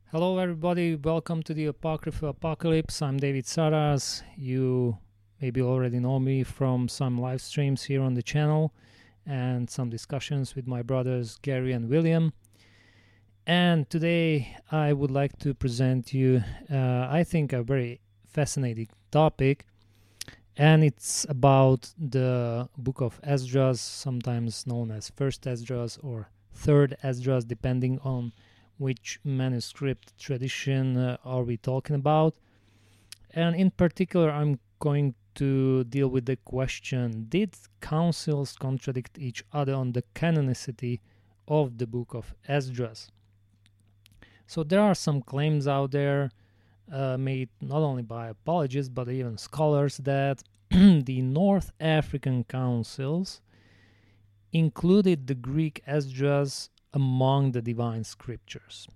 Hello, everybody. Welcome to the Apocrypha Apocalypse. I'm David Saras. You maybe already know me from some live streams here on the channel and some discussions with my brothers Gary and William. And today I would like to present you, I think, a very fascinating topic. And it's about the book of Esdras, sometimes known as First Esdras or Third Esdras, depending on which manuscript tradition are we talking about. And in particular, I'm going to deal with the question, did councils contradict each other on the canonicity of the book of Esdras? So there are some claims out there made not only by apologists but even scholars that the North African councils included the Greek Esdras among the divine scriptures.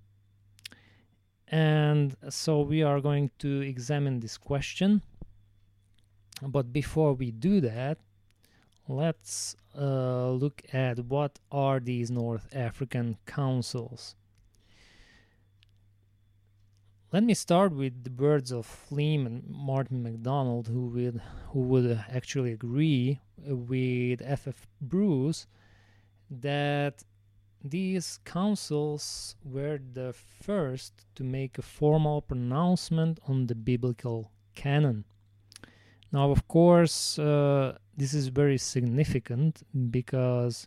And so we are going to examine this question. But before we do that, let's look at what are these North African councils. Let me start with the words of Fleam and Martin MacDonald, who would actually agree with F.F. Bruce that these councils were the first to make a formal pronouncement on the biblical canon. Now, of course, this is very significant because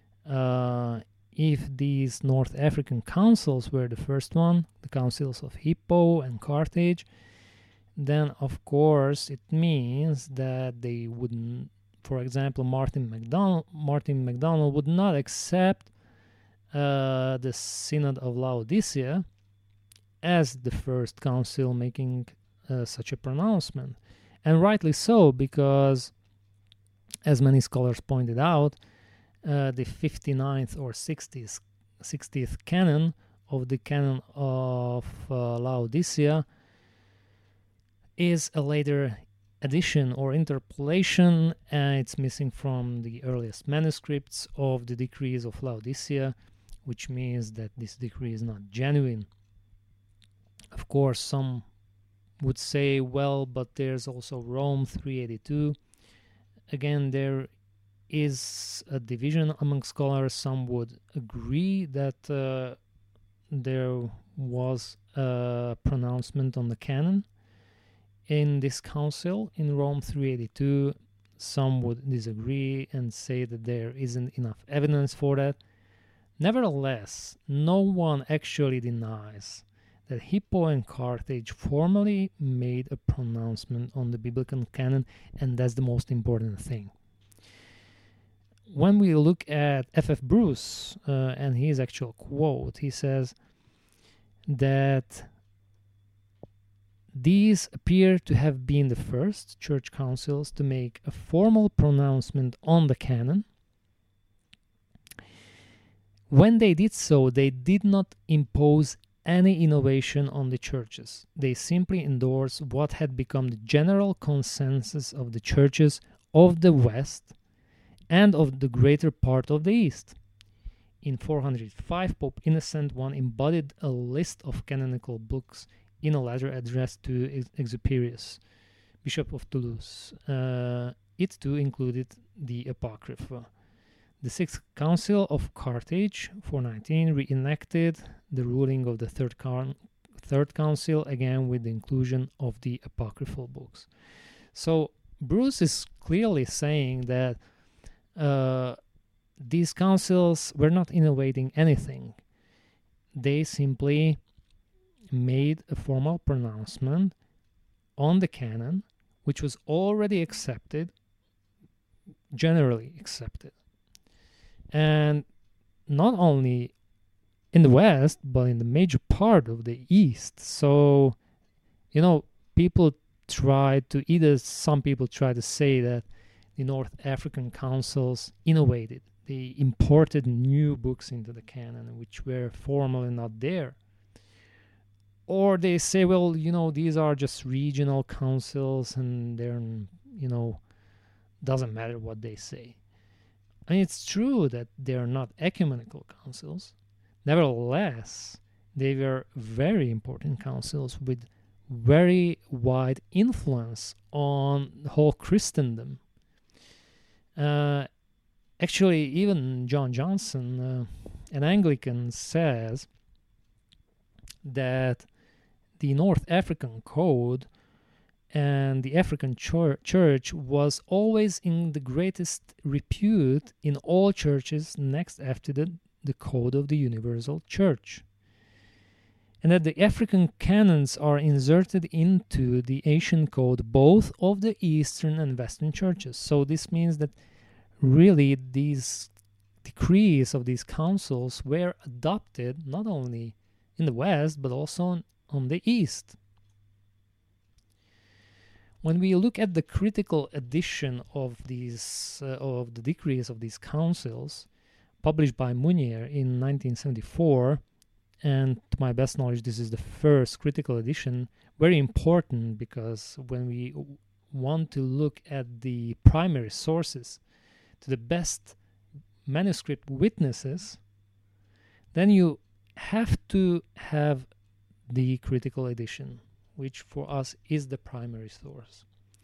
if these North African councils were the first one, the councils of Hippo and Carthage, then of course it means that they wouldn't, for example, Martin MacDonald would not accept the Synod of Laodicea as the first council making such a pronouncement. And rightly so, because as many scholars pointed out, the 59th or 60th canon of the canon of Laodicea is a later addition or interpolation, and it's missing from the earliest manuscripts of the decrees of Laodicea, which means that this decree is not genuine. Of course, some would say, well, but there's also Rome 382. Again, there is a division among scholars. Some would agree that there was a pronouncement on the canon in this council in Rome 382. Some would disagree and say that there isn't enough evidence for that. Nevertheless, no one actually denies that Hippo and Carthage formally made a pronouncement on the biblical canon, and that's the most important thing. When we look at F.F. Bruce and his actual quote, he says that these appear to have been the first church councils to make a formal pronouncement on the canon. When they did so, they did not impose any innovation on the churches. They simply endorsed what had become the general consensus of the churches of the West and of the greater part of the East. In 405, Pope Innocent I embodied a list of canonical books in a letter addressed to Exuperius, Bishop of Toulouse. It too included the Apocrypha. The Sixth Council of Carthage, 419, reenacted the ruling of the Third Council, again with the inclusion of the apocryphal books. So Bruce is clearly saying that these councils were not innovating anything. They simply made a formal pronouncement on the canon, which was already accepted, generally accepted. And not only in the West, but in the major part of the East. So, people try to, some people try to say that the North African councils innovated. They imported new books into the canon, which were formally not there. Or they say, well, these are just regional councils and they're, doesn't matter what they say. And it's true that they are not ecumenical councils. Nevertheless, They were very important councils with very wide influence on the whole Christendom. Actually, even John Johnson, an Anglican, says that the North African Code and the African church was always in the greatest repute in all churches next after the Code of the Universal Church. And that the African canons are inserted into the Asian Code both of the Eastern and Western churches. So this means that really these decrees of these councils were adopted not only in the West but also on the East. When we look at the critical edition of these of the decrees of these councils, published by Munier in 1974, and to my best knowledge, this is the first critical edition, very important because when we want to look at the primary sources, to the best manuscript witnesses, then you have to have the critical edition, which for us is the primary source.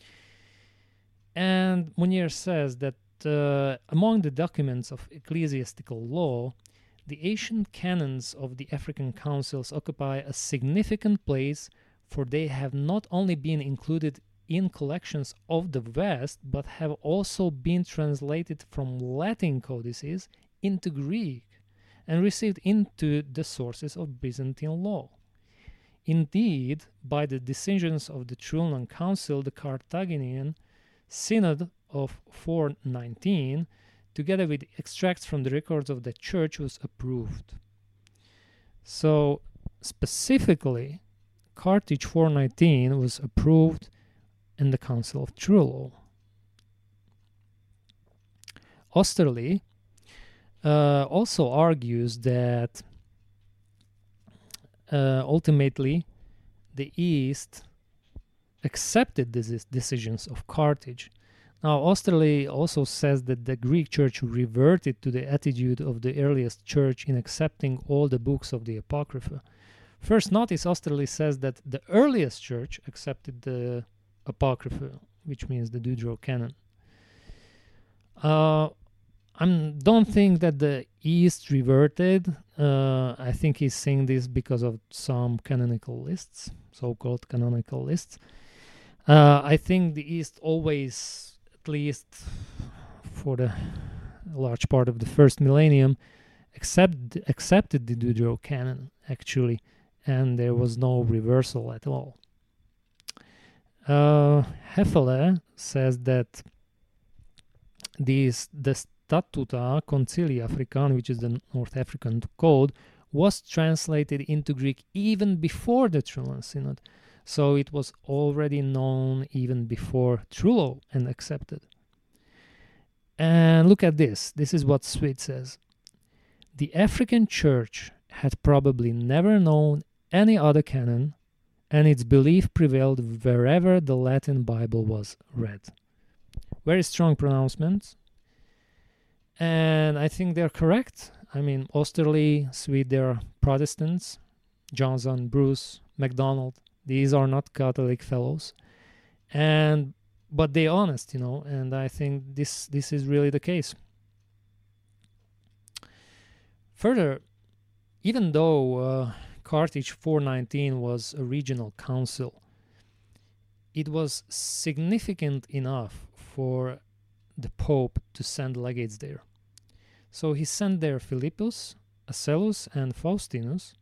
And Munier says that among the documents of ecclesiastical law, the Asian canons of the African councils occupy a significant place, for they have not only been included in collections of the West, but have also been translated from Latin codices into Greek and received into the sources of Byzantine law. Indeed, by the decisions of the Trullan Council, the Carthaginian Synod of 419, together with extracts from the records of the church, was approved. So, specifically, Carthage 419 was approved in the Council of Trullo. Osterley also argues that ultimately the East accepted these decisions of Carthage. Now, Osterley also says that the Greek church reverted to the attitude of the earliest church in accepting all the books of the Apocrypha. First, notice Osterley says that the earliest church accepted the Apocrypha, which means the Deuterocanon. I don't think that the East reverted. I think he's saying this because of some canonical lists, so-called canonical lists. I think the East always, at least for the large part of the first millennium, accepted the Deuterocanon, actually, and there was no reversal at all. Hefele says that the Statuta Concilii Africani, which is the North African Code, was translated into Greek even before the Trullan Synod. So it was already known even before Trullo and accepted. And look at this. This is what Sweet says. The African church had probably never known any other canon, and its belief prevailed wherever the Latin Bible was read. Very strong pronouncements. And I think they're correct. I mean, Osterley, Sweet, they're Protestants. Johnson, Bruce, MacDonald, these are not Catholic fellows. But they're honest, and I think this is really the case. Further, even though Carthage 419 was a regional council, it was significant enough for the Pope to send legates there. So he sent there Philippus, Asellus, and Faustinus.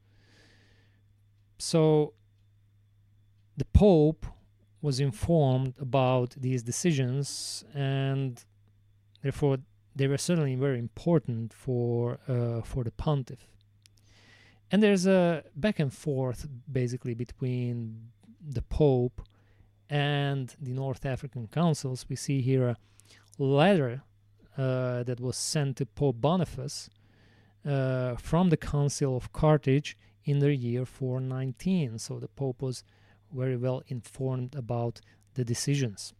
So the Pope was informed about these decisions, and therefore they were certainly very important for the pontiff. And there's a back and forth basically between the Pope and the North African councils. We see here a letter that was sent to Pope Boniface from the Council of Carthage in the year 419. So the Pope was very well informed about the decisions.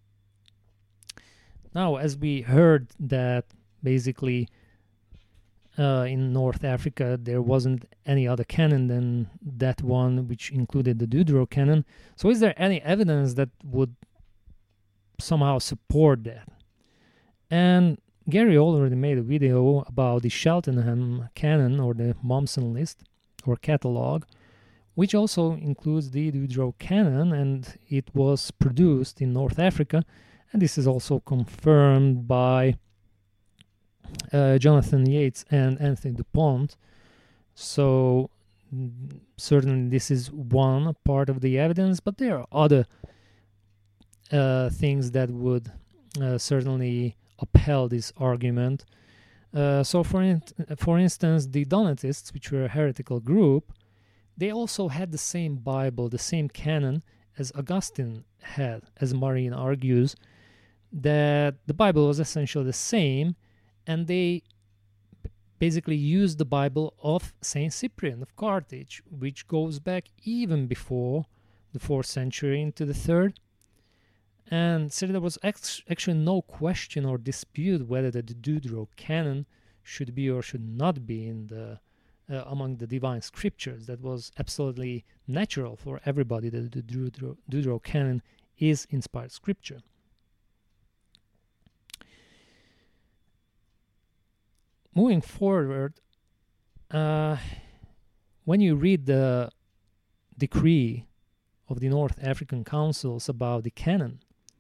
Now, as we heard that basically in North Africa, there wasn't any other canon than that one, which included the Deuterocanon. So is there any evidence that would somehow support that? And Gary already made a video about the Cheltenham canon, or the Mommsen list or catalog, which also includes the Deuterocanon, and it was produced in North Africa. And this is also confirmed by Jonathan Yates and Anthony Dupont. So certainly this is one part of the evidence, but there are other things that would certainly upheld this argument. So for instance, the Donatists, which were a heretical group, they also had the same Bible, the same canon as Augustine had, as Marine argues, that the Bible was essentially the same, and they basically used the Bible of Saint Cyprian of Carthage, which goes back even before the 4th century into the 3rd. And so there was actually no question or dispute whether the Deuterocanon should be or should not be in the among the divine scriptures. That was absolutely natural for everybody that the Deuterocanon is inspired scripture. Moving forward, when you read the decree of the North African councils about the canon,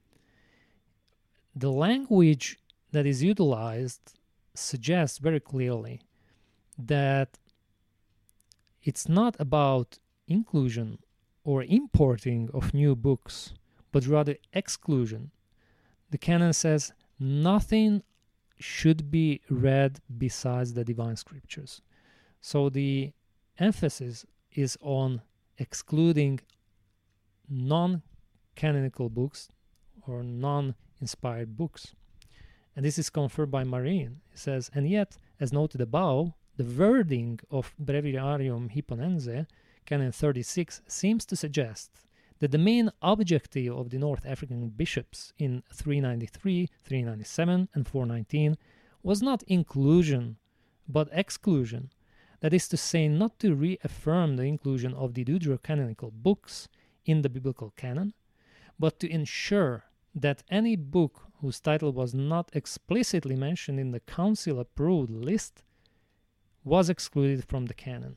the language that is utilized suggests very clearly that it's not about inclusion or importing of new books, but rather exclusion. The canon says nothing should be read besides the divine scriptures. So the emphasis is on excluding non-canonical books or non-inspired books. And this is confirmed by Marine. He says, and yet, as noted above, the wording of Breviarium Hipponense, Canon 36, seems to suggest that the main objective of the North African bishops in 393, 397, and 419 was not inclusion, but exclusion. That is to say, not to reaffirm the inclusion of the deuterocanonical books in the biblical canon, but to ensure that any book whose title was not explicitly mentioned in the council-approved list was excluded from the canon.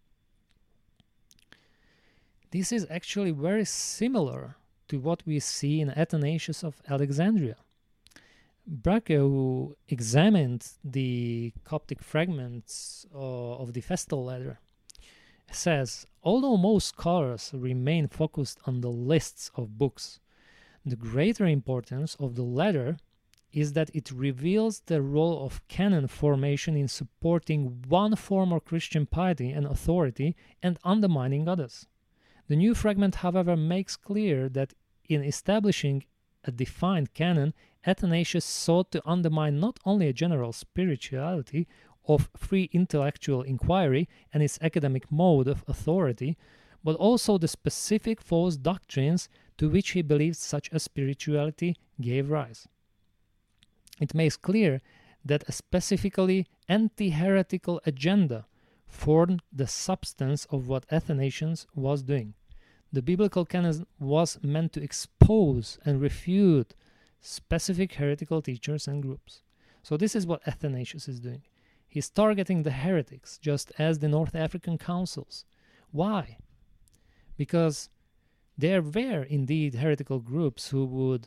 This is actually very similar to what we see in Athanasius of Alexandria. Brake, who examined the Coptic fragments of the Festal letter, says, although most scholars remain focused on the lists of books, the greater importance of the letter is that it reveals the role of canon formation in supporting one form of Christian piety and authority and undermining others. The new fragment, however, makes clear that in establishing a defined canon, Athanasius sought to undermine not only a general spirituality of free intellectual inquiry and its academic mode of authority, but also the specific false doctrines to which he believed such a spirituality gave rise. It makes clear that a specifically anti-heretical agenda formed the substance of what Athanasius was doing. The biblical canon was meant to expose and refute specific heretical teachers and groups. So this is what Athanasius is doing. He's targeting the heretics, just as the North African councils. Why? Because there were indeed heretical groups who would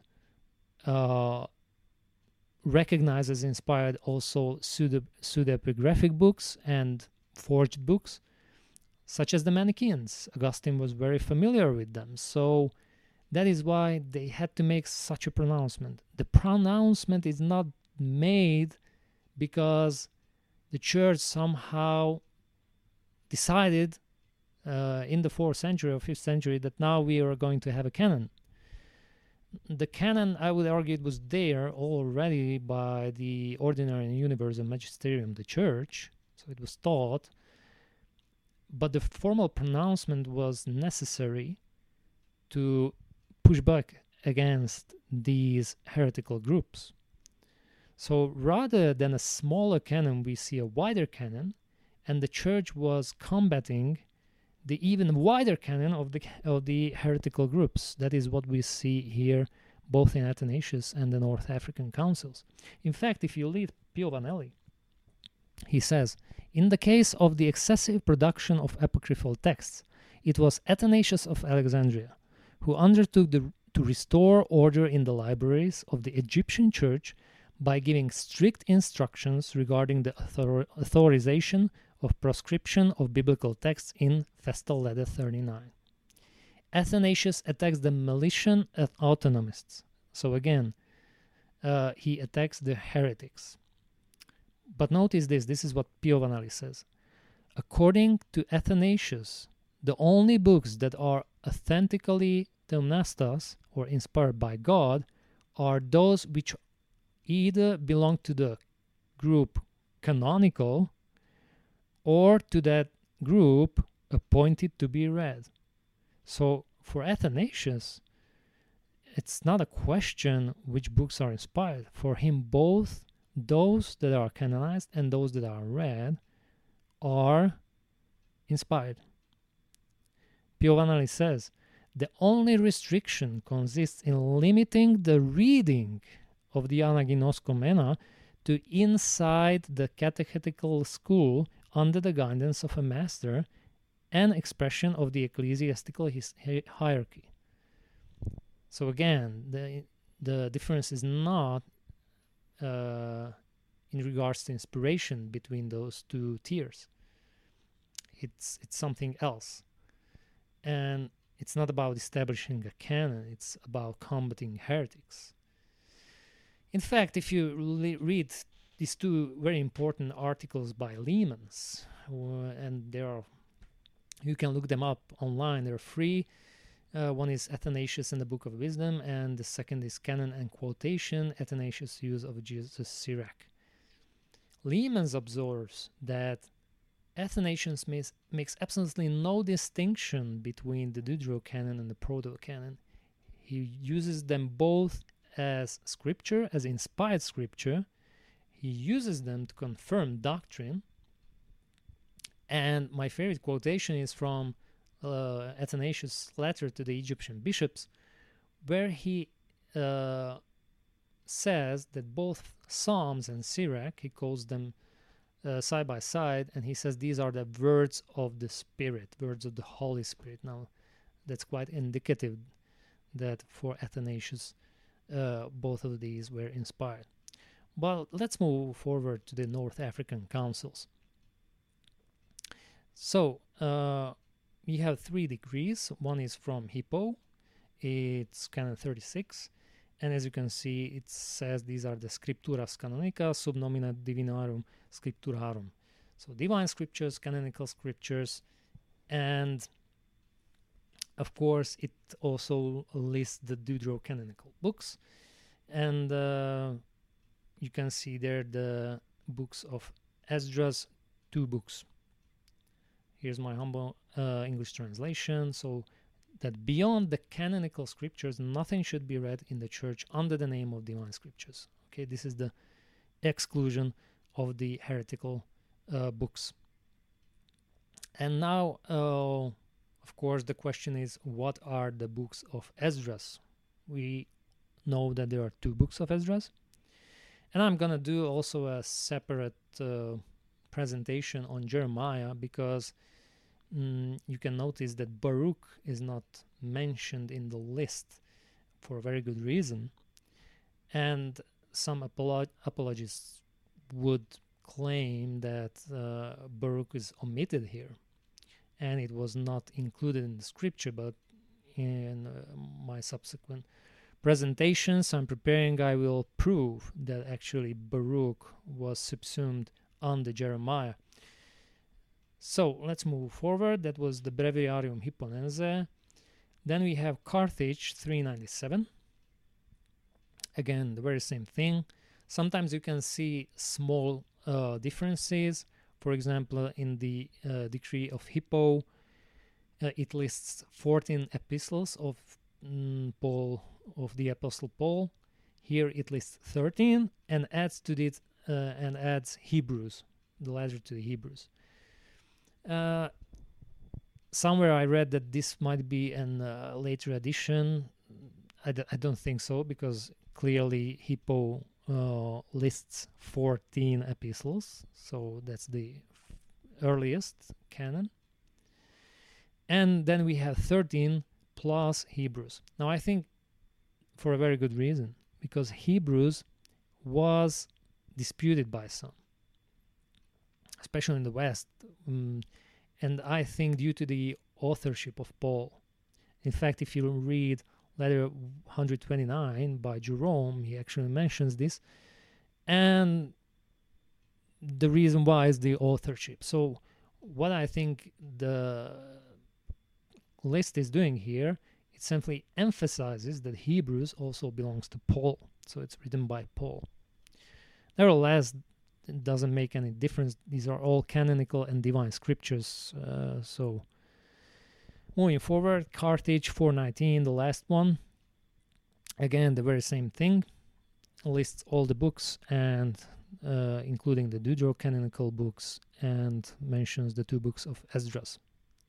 recognize as inspired also pseudepigraphic books and forged books, such as the Manichaeans. Augustine was very familiar with them, so that is why they had to make such a pronouncement. The pronouncement is not made because the church somehow decided in the 4th century or 5th century that now we are going to have a canon. The canon, I would argue, it was there already by the ordinary and universal magisterium of the church, so it was taught, but the formal pronouncement was necessary to push back against these heretical groups. So rather than a smaller canon, we see a wider canon, and the church was combating the even wider canon of the heretical groups. That is what we see here, both in Athanasius and the North African councils. In fact, if you read Pio Vanelli, he says, in the case of the excessive production of apocryphal texts, it was Athanasius of Alexandria who undertook to restore order in the libraries of the Egyptian church by giving strict instructions regarding the authorization of proscription of biblical texts in Festal Letter 39. Athanasius attacks the Meletian autonomists. So again, he attacks the heretics. But notice this is what Pio Vanelli says. According to Athanasius, the only books that are authentically theomnastos, or inspired by God, are those which either belong to the group canonical or to that group appointed to be read. So for Athanasius, it's not a question which books are inspired. For him, both those that are canonized and those that are read are inspired. Pio Vanelli says, the only restriction consists in limiting the reading of the Anaginoskomena to inside the catechetical school under the guidance of a master and expression of the ecclesiastical hierarchy. So again, the difference is not in regards to inspiration between those two tiers. It's something else. And it's not about establishing a canon, it's about combating heretics. In fact, if you read these two very important articles by Leemans, and you can look them up online, they're free. One is Athanasius and the Book of Wisdom, and the second is Canon and Quotation, Athanasius' use of Jesus Sirach. Leemans observes that Athanasius makes absolutely no distinction between the Deuterocanon and the Proto-Canon. He uses them both as scripture, as inspired scripture. He uses them to confirm doctrine. And my favorite quotation is from Athanasius' letter to the Egyptian bishops, where he says that both Psalms and Sirach, he calls them side by side, and he says these are the words of the Spirit, words of the Holy Spirit. Now, that's quite indicative that for Athanasius, both of these were inspired. But let's move forward to the North African councils. So, we have 3 decrees. One is from Hippo. It's Canon 36. And as you can see, it says these are the Scripturas Canonica sub nomina Divinarum Scripturarum. So divine scriptures, canonical scriptures, and of course it also lists the deuterocanonical books. And you can see there the books of Esdras, 2 books. Here's my humble English translation. So that beyond the canonical scriptures, nothing should be read in the church under the name of divine scriptures. Okay, this is the exclusion of the heretical books. And now, of course, the question is, what are the books of Esdras? We know that there are 2 books of Esdras. And I'm going to do also a separate presentation on Jeremiah, because you can notice that Baruch is not mentioned in the list for a very good reason. And some apologists would claim that Baruch is omitted here and it was not included in the scripture, but in my subsequent presentations I'm preparing, I will prove that actually Baruch was subsumed under Jeremiah. So let's move forward. That was the Breviarium Hipponense. Then we have Carthage 397. Again, the very same thing. Sometimes you can see small differences. For example, in the decree of Hippo, it lists 14 epistles of Paul, of the Apostle Paul. Here it lists 13 and adds to it and adds Hebrews, the letter to the Hebrews. Somewhere I read that this might be an later addition. I don't think so, because clearly Hippo lists 14 epistles, so that's the earliest canon. And then we have 13 plus Hebrews. Now I think for a very good reason, because Hebrews was disputed by some, especially in the West, and I think due to the authorship of Paul. In fact, if you read letter 129 by Jerome, he actually mentions this, and the reason why is the authorship. So what I think the list is doing here, it simply emphasizes that Hebrews also belongs to Paul, so it's written by Paul. Nevertheless, it doesn't make any difference. These are all canonical and divine scriptures. So moving forward, Carthage 419, the last one. Again, the very same thing. Lists all the books, and including the deuterocanonical books, and mentions the 2 books of Esdras.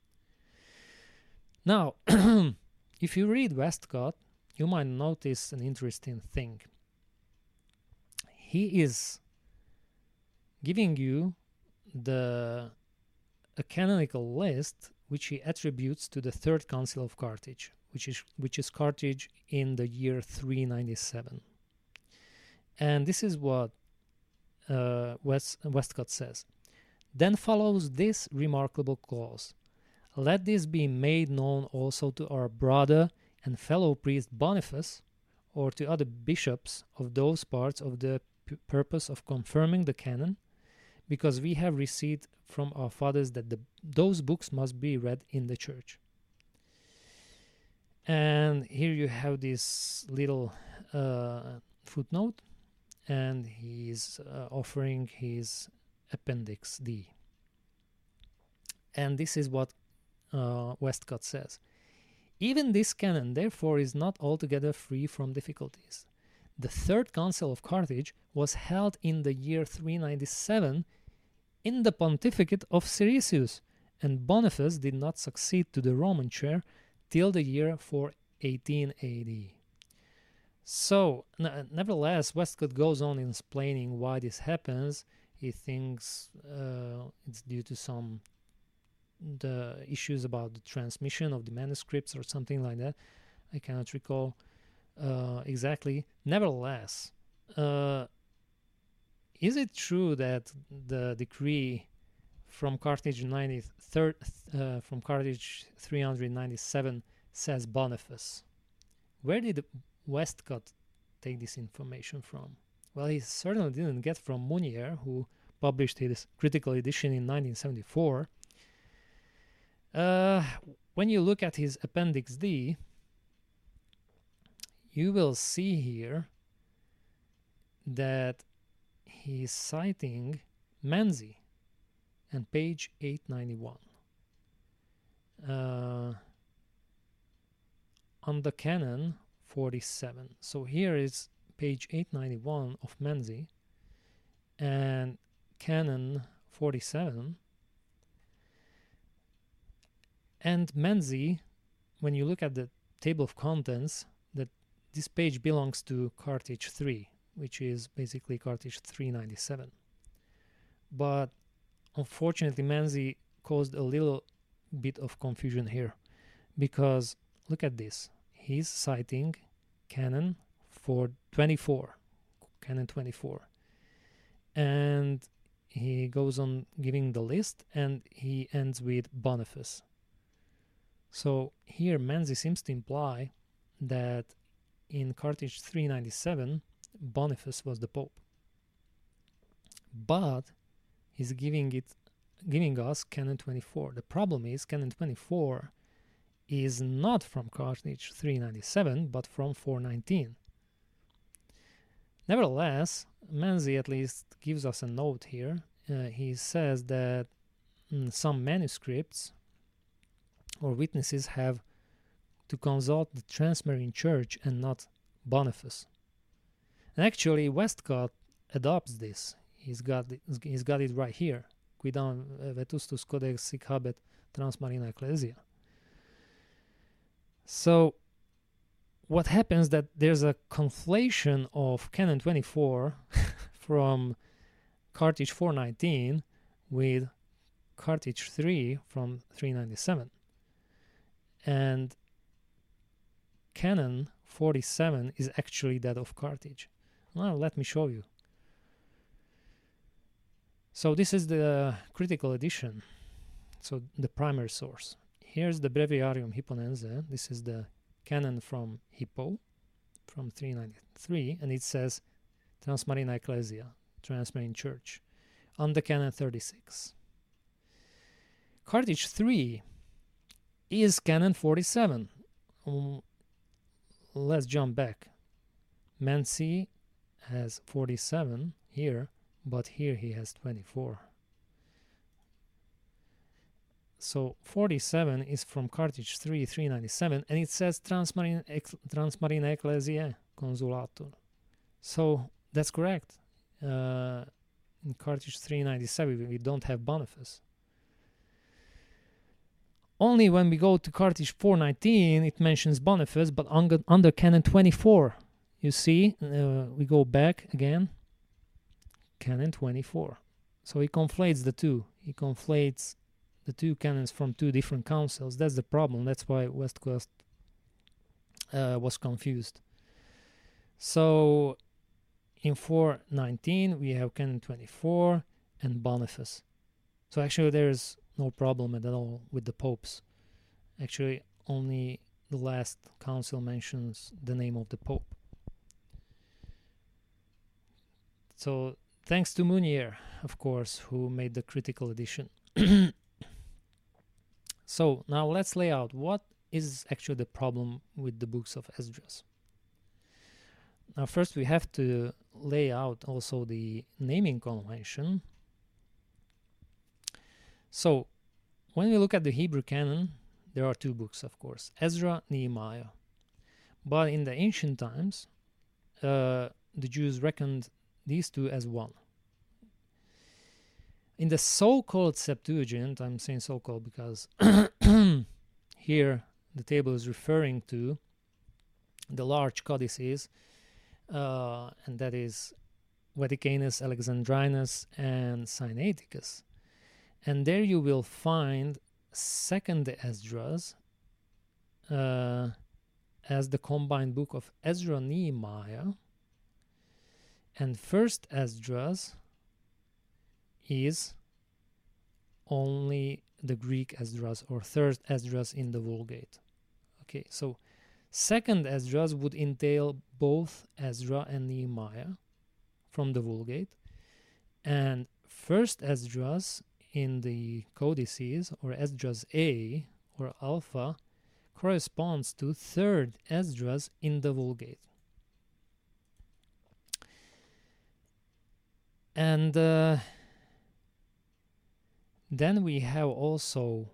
Now, if you read Westcott, you might notice an interesting thing. He is giving you a canonical list which he attributes to the Third Council of Carthage, which is Carthage in the year 397. And this is what Westcott says. Then follows this remarkable clause: let this be made known also to our brother and fellow priest Boniface, or to other bishops of those parts, of the purpose of confirming the canon, because we have received from our fathers that those books must be read in the church. And here you have this little footnote, and he's offering his Appendix D. And this is what Westcott says. Even this canon, therefore, is not altogether free from difficulties. The Third Council of Carthage was held in the year 397 in the pontificate of Siricius, and Boniface did not succeed to the Roman chair till the year 418 AD. So, nevertheless, Westcott goes on explaining why this happens. He thinks it's due to the issues about the transmission of the manuscripts or something like that. I cannot recall exactly. Nevertheless, is it true that the decree from Carthage 397 says Boniface? Where did Westcott take this information from? Well, he certainly didn't get from Mounier, who published his critical edition in 1974. When you look at his Appendix D, you will see here that he's citing Menzi and page 891 on the canon 47. So here is page 891 of Menzi and canon 47. And Menzi, when you look at the table of contents, that this page belongs to Carthage 3, which is basically Carthage 397. But unfortunately, Menzi caused a little bit of confusion here, because look at this. He's citing canon 24, canon 24. And he goes on giving the list, and he ends with Boniface. So here Menzi seems to imply that in Carthage 397, Boniface was the Pope. But he's giving us canon 24. The problem is canon 24 is not from Carthage 397, but from 419. Nevertheless, Menzi at least gives us a note here. He says that some manuscripts or witnesses have to consult the Transmarine Church and not Boniface. And actually, Westcott adopts this. He's got it right here. Quidam vetustus codex sic habet transmarina ecclesia. So what happens that there's a conflation of Canon 24 from Carthage 419 with Carthage 3 from 397. And Canon 47 is actually that of Carthage. Now let me show you. So this is the critical edition, so the primary source. Here's the Breviarium Hipponense. This is the canon from Hippo, from 393, and it says Transmarina Ecclesia, Transmarine Church, under canon 36. Carthage 3 is canon 47. Let's jump back. Mansi has 47 here, but here he has 24. So 47 is from Carthage 3, 397, and it says Transmarina Ecclesiae Consulatur. So that's correct. In Carthage 397 we don't have Boniface. Only when we go to Carthage 419 it mentions Boniface, but under canon 24. You see, we go back again. Canon 24. So he conflates the two. He conflates the two canons from two different councils. That's the problem. That's why Westcott was confused. So in 419 we have canon 24 and Boniface. So actually there's no problem at all with the popes. Actually only the last council mentions the name of the pope. So thanks to Munier, of course, who made the critical edition. So now let's lay out what is actually the problem with the books of Esdras. Now first we have to lay out also the naming convention. So when we look at the Hebrew canon, there are two books, of course, Ezra, Nehemiah. But in the ancient times, the Jews reckoned these two as one. In the so-called Septuagint, I'm saying so-called because here the table is referring to the large codices, and that is Vaticanus, Alexandrinus, and Sinaiticus. And there you will find second Esdras as the combined book of Ezra, Nehemiah, and first Esdras is only the Greek Esdras or third Esdras in the Vulgate. Okay, so second Esdras would entail both Ezra and Nehemiah from the Vulgate, and first Esdras in the codices, or Esdras A or Alpha, corresponds to third Esdras in the Vulgate. And then we have also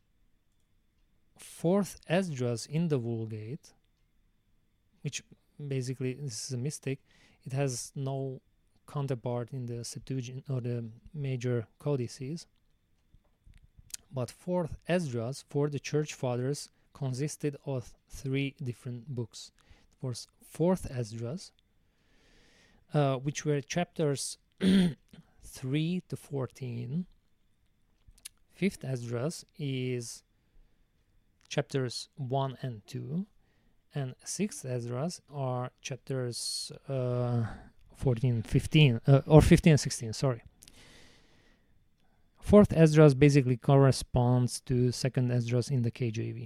fourth Esdras in the Vulgate, which basically this is a mistake. It has no counterpart in the Septuagint or the major codices. But fourth Esdras for the church fathers consisted of three different books. It was fourth Esdras, which were chapters 3 to 14. Fifth Esdras is chapters 1 and 2, and sixth Esdras are chapters 14, 15, or 15 and 16, sorry. Fourth Esdras basically corresponds to second Esdras in the KJV.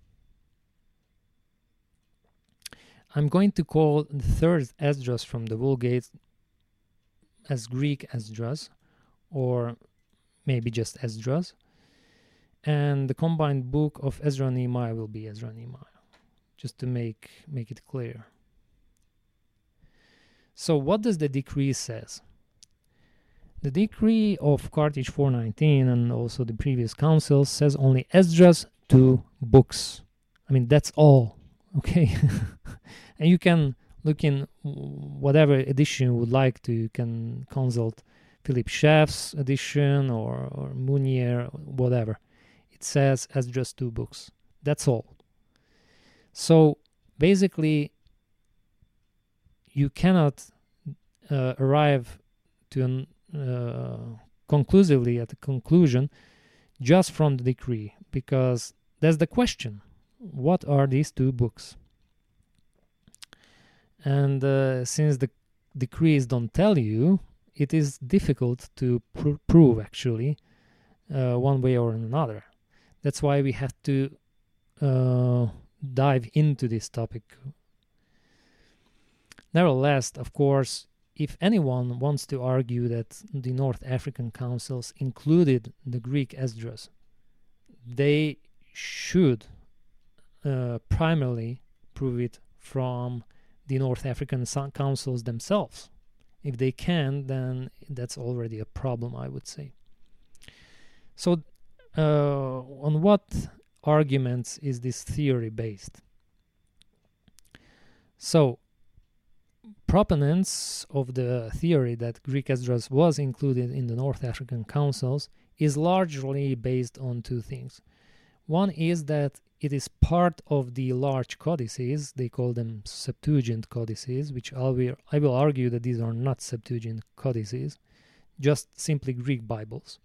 I'm going to call the third Esdras from the Vulgate as Greek Esdras, or maybe just Esdras, and the combined book of Ezra and Nehemiah will be Ezra and Nehemiah, just to make it clear. So what does the decree says? The decree of Carthage 419 and also the previous council says only Esdras 2 books. I mean, that's all, okay? And you can look in whatever edition you would like to. You can consult Philip Schaff's edition or Mounier, whatever. It says Esdras 2 books. That's all. So basically, you cannot arrive to conclusively at a conclusion just from the decree, because that's the question. What are these 2 books? And since the decrees don't tell you, it is difficult to prove actually one way or another. That's why we have to dive into this topic. Nevertheless, of course, if anyone wants to argue that the North African councils included the Greek Esdras, they should primarily prove it from the North African councils themselves. If they can, then that's already a problem, I would say. So, on what arguments is this theory based? So, proponents of the theory that Greek Esdras was included in the North African councils is largely based on 2 things. One is that it is part of the large codices. They call them Septuagint codices, which I will argue that these are not Septuagint codices, just simply Greek Bibles.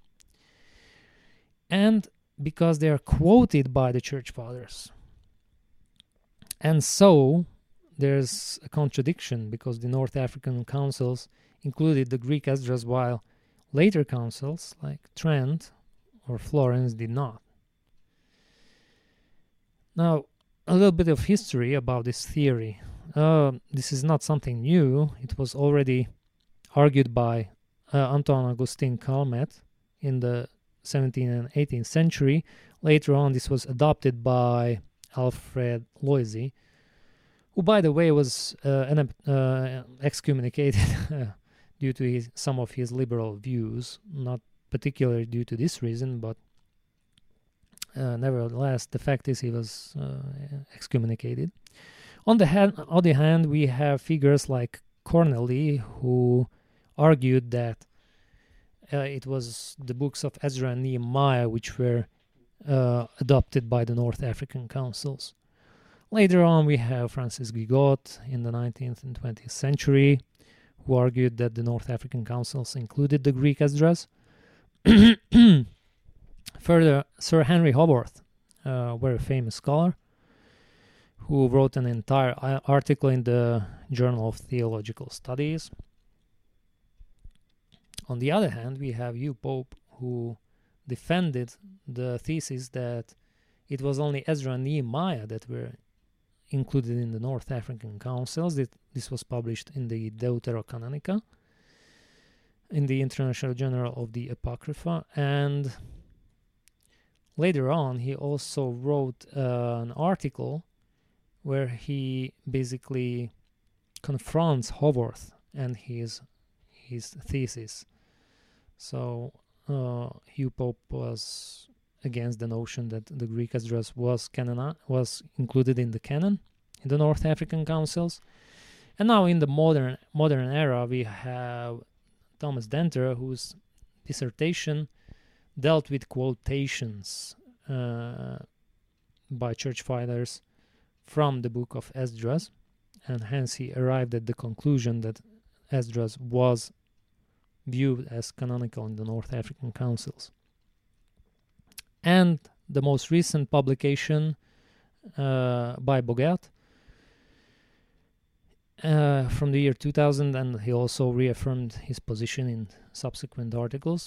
And because they are quoted by the Church Fathers. And so there's a contradiction, because the North African councils included the Greek Esdras, while later councils like Trent or Florence did not. Now, a little bit of history about this theory. This is not something new. It was already argued by Antoine Augustin Calmet in the 17th and 18th century. Later on, this was adopted by Alfred Loisy, who, by the way, was excommunicated due to some of his liberal views, not particularly due to this reason, but nevertheless, the fact is he was excommunicated. On the other hand, we have figures like Corneli, who argued that it was the books of Ezra and Nehemiah which were adopted by the North African councils. Later on, we have Francis Gigot in the 19th and 20th century, who argued that the North African councils included the Greek Esdras. Further, Sir Henry Howarth, a very famous scholar, who wrote an entire article in the Journal of Theological Studies. On the other hand, we have Hugh Pope, who defended the thesis that it was only Ezra and Nehemiah that were included in the North African councils. This was published in the Deuterocanonica, in the International Journal of the Apocrypha, and later on he also wrote an article where he basically confronts Howarth and his thesis. So Hugh Pope was against the notion that the Greek Esdras was included in the canon in the North African councils. And now in the modern era, we have Thomas Denter, whose dissertation dealt with quotations by church fathers from the book of Esdras, and hence he arrived at the conclusion that Esdras was viewed as canonical in the North African councils. And the most recent publication by Bogaert from the year 2000, and he also reaffirmed his position in subsequent articles.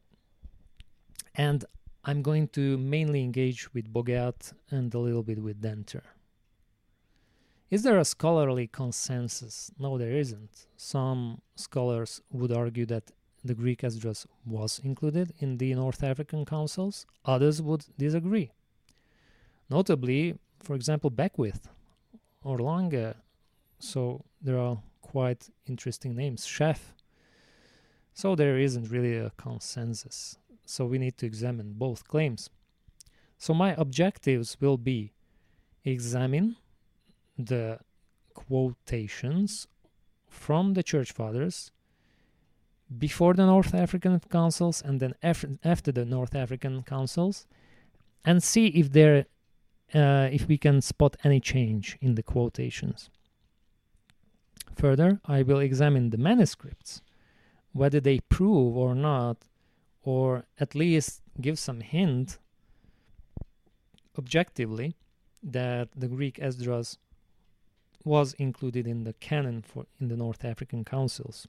And I'm going to mainly engage with Bogaert and a little bit with Denter. Is there a scholarly consensus? No, there isn't. Some scholars would argue that the Greek Esdras was included in the North African councils. Others would disagree. Notably, for example, Beckwith or Lange. So there are quite interesting names. Schaff. So there isn't really a consensus. So we need to examine both claims. So my objectives will be examine the quotations from the Church Fathers before the North African Councils and then after the North African Councils, and see if we can spot any change in the quotations. Further, I will examine the manuscripts, whether they prove or not, or at least give some hint objectively that the Greek Esdras was included in the canon in the North African Councils.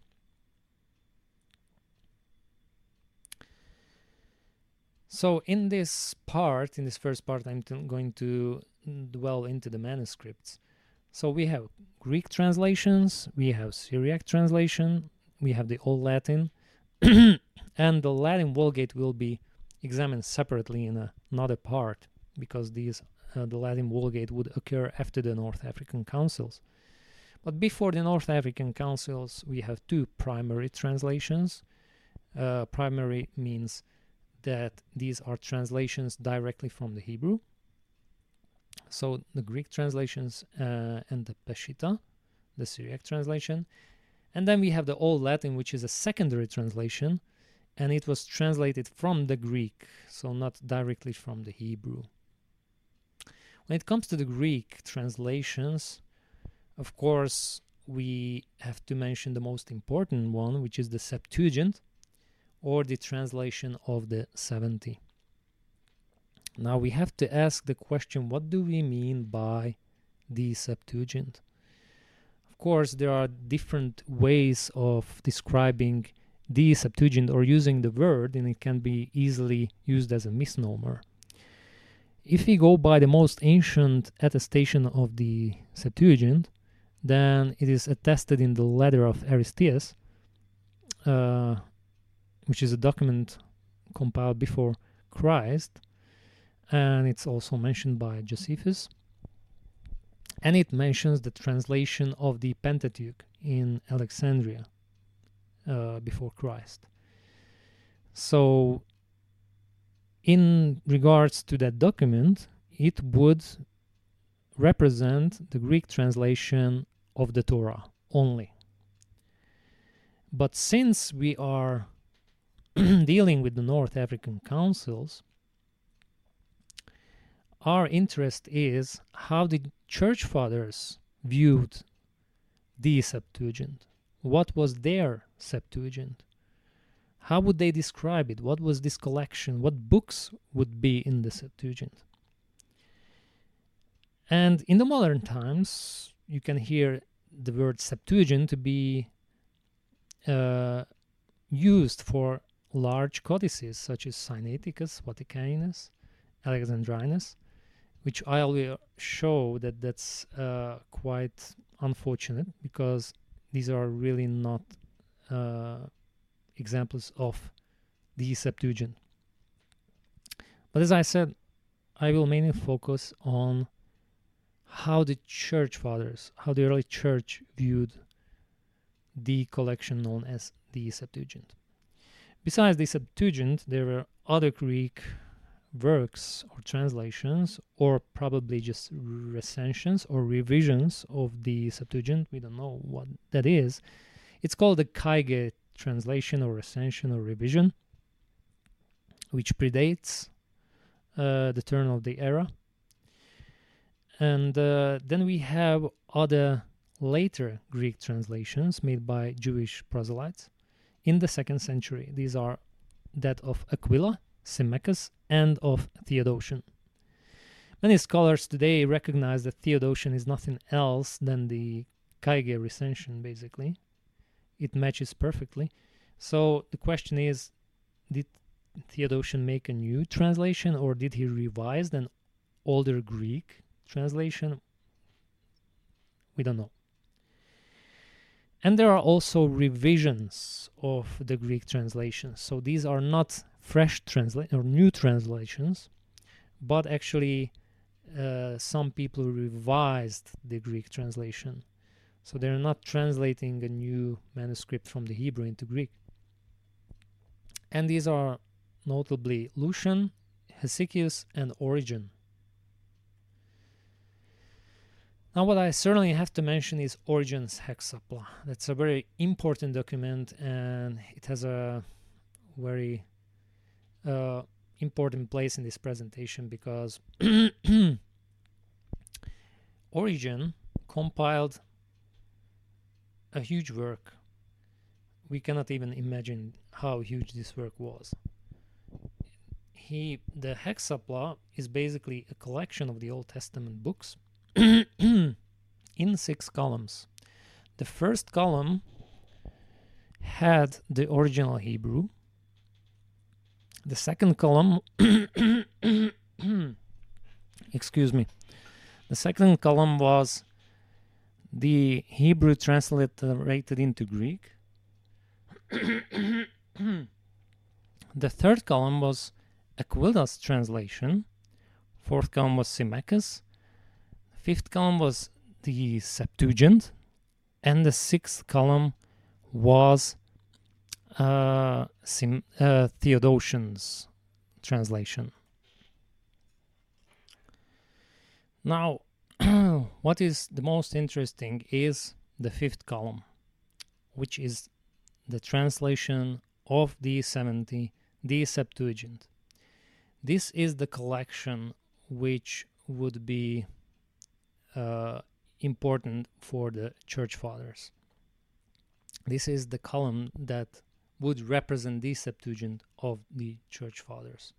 So in this first part, I'm going to dwell into the manuscripts. So we have Greek translations, we have Syriac translation, we have the Old Latin, and the Latin Vulgate will be examined separately in another part, because the Latin Vulgate would occur after the North African Councils. But before the North African Councils, we have two primary translations. Primary means that these are translations directly from the Hebrew. So the Greek translations and the Peshitta, the Syriac translation. And then we have the Old Latin, which is a secondary translation, and it was translated from the Greek, so not directly from the Hebrew. When it comes to the Greek translations, of course, we have to mention the most important one, which is the Septuagint, or the translation of the 70. Now we have to ask the question, what do we mean by the Septuagint? Of course, there are different ways of describing the Septuagint or using the word, and it can be easily used as a misnomer. If we go by the most ancient attestation of the Septuagint, then it is attested in the letter of Aristeas, which is a document compiled before Christ, and it's also mentioned by Josephus. And it mentions the translation of the Pentateuch in Alexandria before Christ. So, in regards to that document, it would represent the Greek translation of the Torah only. But since we are dealing with the North African Councils, our interest is how the Church Fathers viewed the Septuagint. What was their Septuagint? How would they describe it? What was this collection? What books would be in the Septuagint? And in the modern times, you can hear the word Septuagint to be used for large codices such as Sinaiticus, Vaticanus, Alexandrinus, which I will show that that's quite unfortunate, because these are really not examples of the Septuagint. But as I said, I will mainly focus on how the Church Fathers, how the early Church viewed the collection known as the Septuagint. Besides the Septuagint, there were other Greek works or translations, or probably just recensions or revisions of the Septuagint. We don't know what that is. It's called the Kaige translation or recension or revision, which predates the turn of the era. And then we have other later Greek translations made by Jewish proselytes in the 2nd century. These are that of Aquila, Symmachus, and of Theodotion. Many scholars today recognize that Theodotion is nothing else than the Kaige recension, basically. It matches perfectly. So the question is, did Theodotion make a new translation, or did he revise an older Greek translation? We don't know. And there are also revisions of the Greek translations. So these are not fresh or new translations, but actually some people revised the Greek translation. So they're not translating a new manuscript from the Hebrew into Greek. And these are notably Lucian, Hesychius, and Origen. Now, what I certainly have to mention is Origen's Hexapla. That's a very important document, and it has a very important place in this presentation because Origen compiled a huge work. We cannot even imagine how huge this work was. The Hexapla is basically a collection of the Old Testament books in 6 columns. The first column had the original Hebrew. The second column excuse me. The second column was the Hebrew translated into Greek. The third column was Aquila's translation. Fourth column was Symmachus. Fifth column was the Septuagint. And the sixth column was Theodosian's translation. Now, what is the most interesting is the fifth column, which is the translation of the Septuagint. This is the collection which would be important for the Church Fathers. This is the column that would represent the Septuagint of the Church Fathers.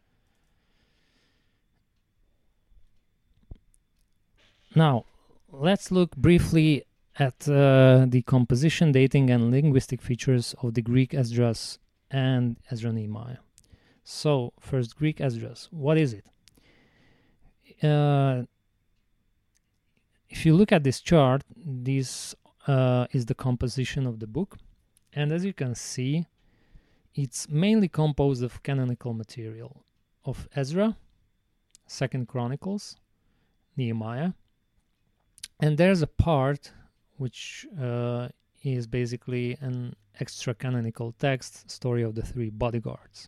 Now, let's look briefly at the composition, dating, and linguistic features of the Greek Esdras and Ezra Nehemiah. So, first, Greek Esdras. What is it? If you look at this chart, this is the composition of the book. And as you can see, it's mainly composed of canonical material of Ezra, 2nd Chronicles, Nehemiah. And there's a part which is basically an extra canonical text, story of the 3 bodyguards.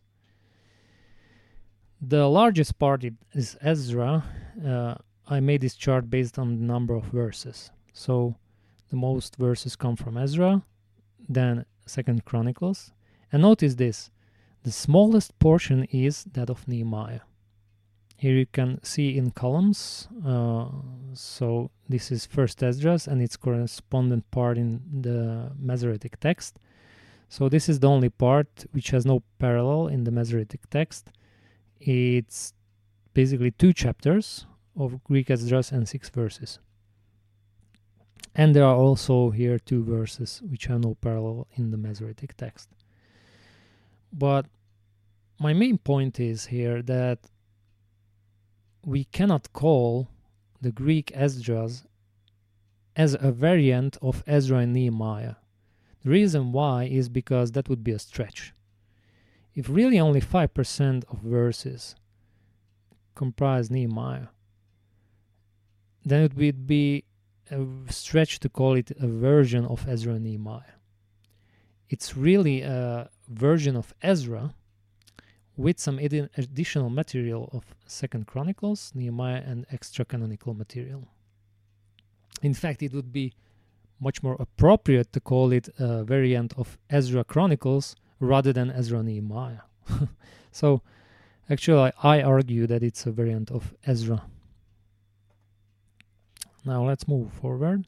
The largest part is Ezra. I made this chart based on the number of verses. So the most verses come from Ezra, then 2nd Chronicles. And notice this, the smallest portion is that of Nehemiah. Here you can see in columns, so this is first Esdras and its correspondent part in the Masoretic text. So this is the only part which has no parallel in the Masoretic text. It's basically 2 chapters of Greek Esdras and 6 verses. And there are also here 2 verses which have no parallel in the Masoretic text. But my main point is here that we cannot call the Greek Esdras as a variant of Ezra and Nehemiah. The reason why is because that would be a stretch. If really only 5% of verses comprise Nehemiah, then it would be a stretch to call it a version of Ezra and Nehemiah. It's really a version of Ezra with some additional material of 2nd Chronicles, Nehemiah, and extra canonical material. In fact, it would be much more appropriate to call it a variant of Ezra Chronicles rather than Ezra Nehemiah. So, actually, I argue that it's a variant of Ezra. Now, let's move forward.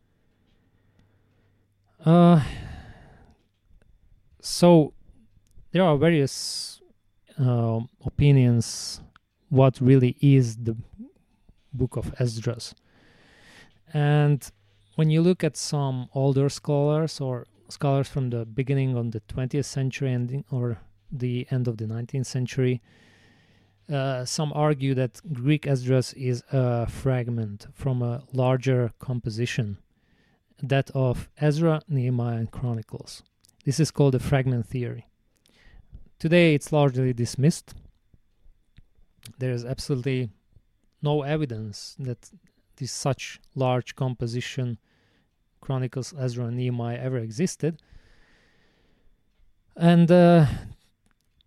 So, there are various opinions what really is the book of Esdras. And when you look at some older scholars or scholars from the beginning of the 20th century or the end of the 19th century, some argue that Greek Esdras is a fragment from a larger composition, that of Ezra, Nehemiah, and Chronicles. This is called the fragment theory. Today it's largely dismissed. There is absolutely no evidence that this such large composition, Chronicles, Ezra, and Nehemiah, ever existed. And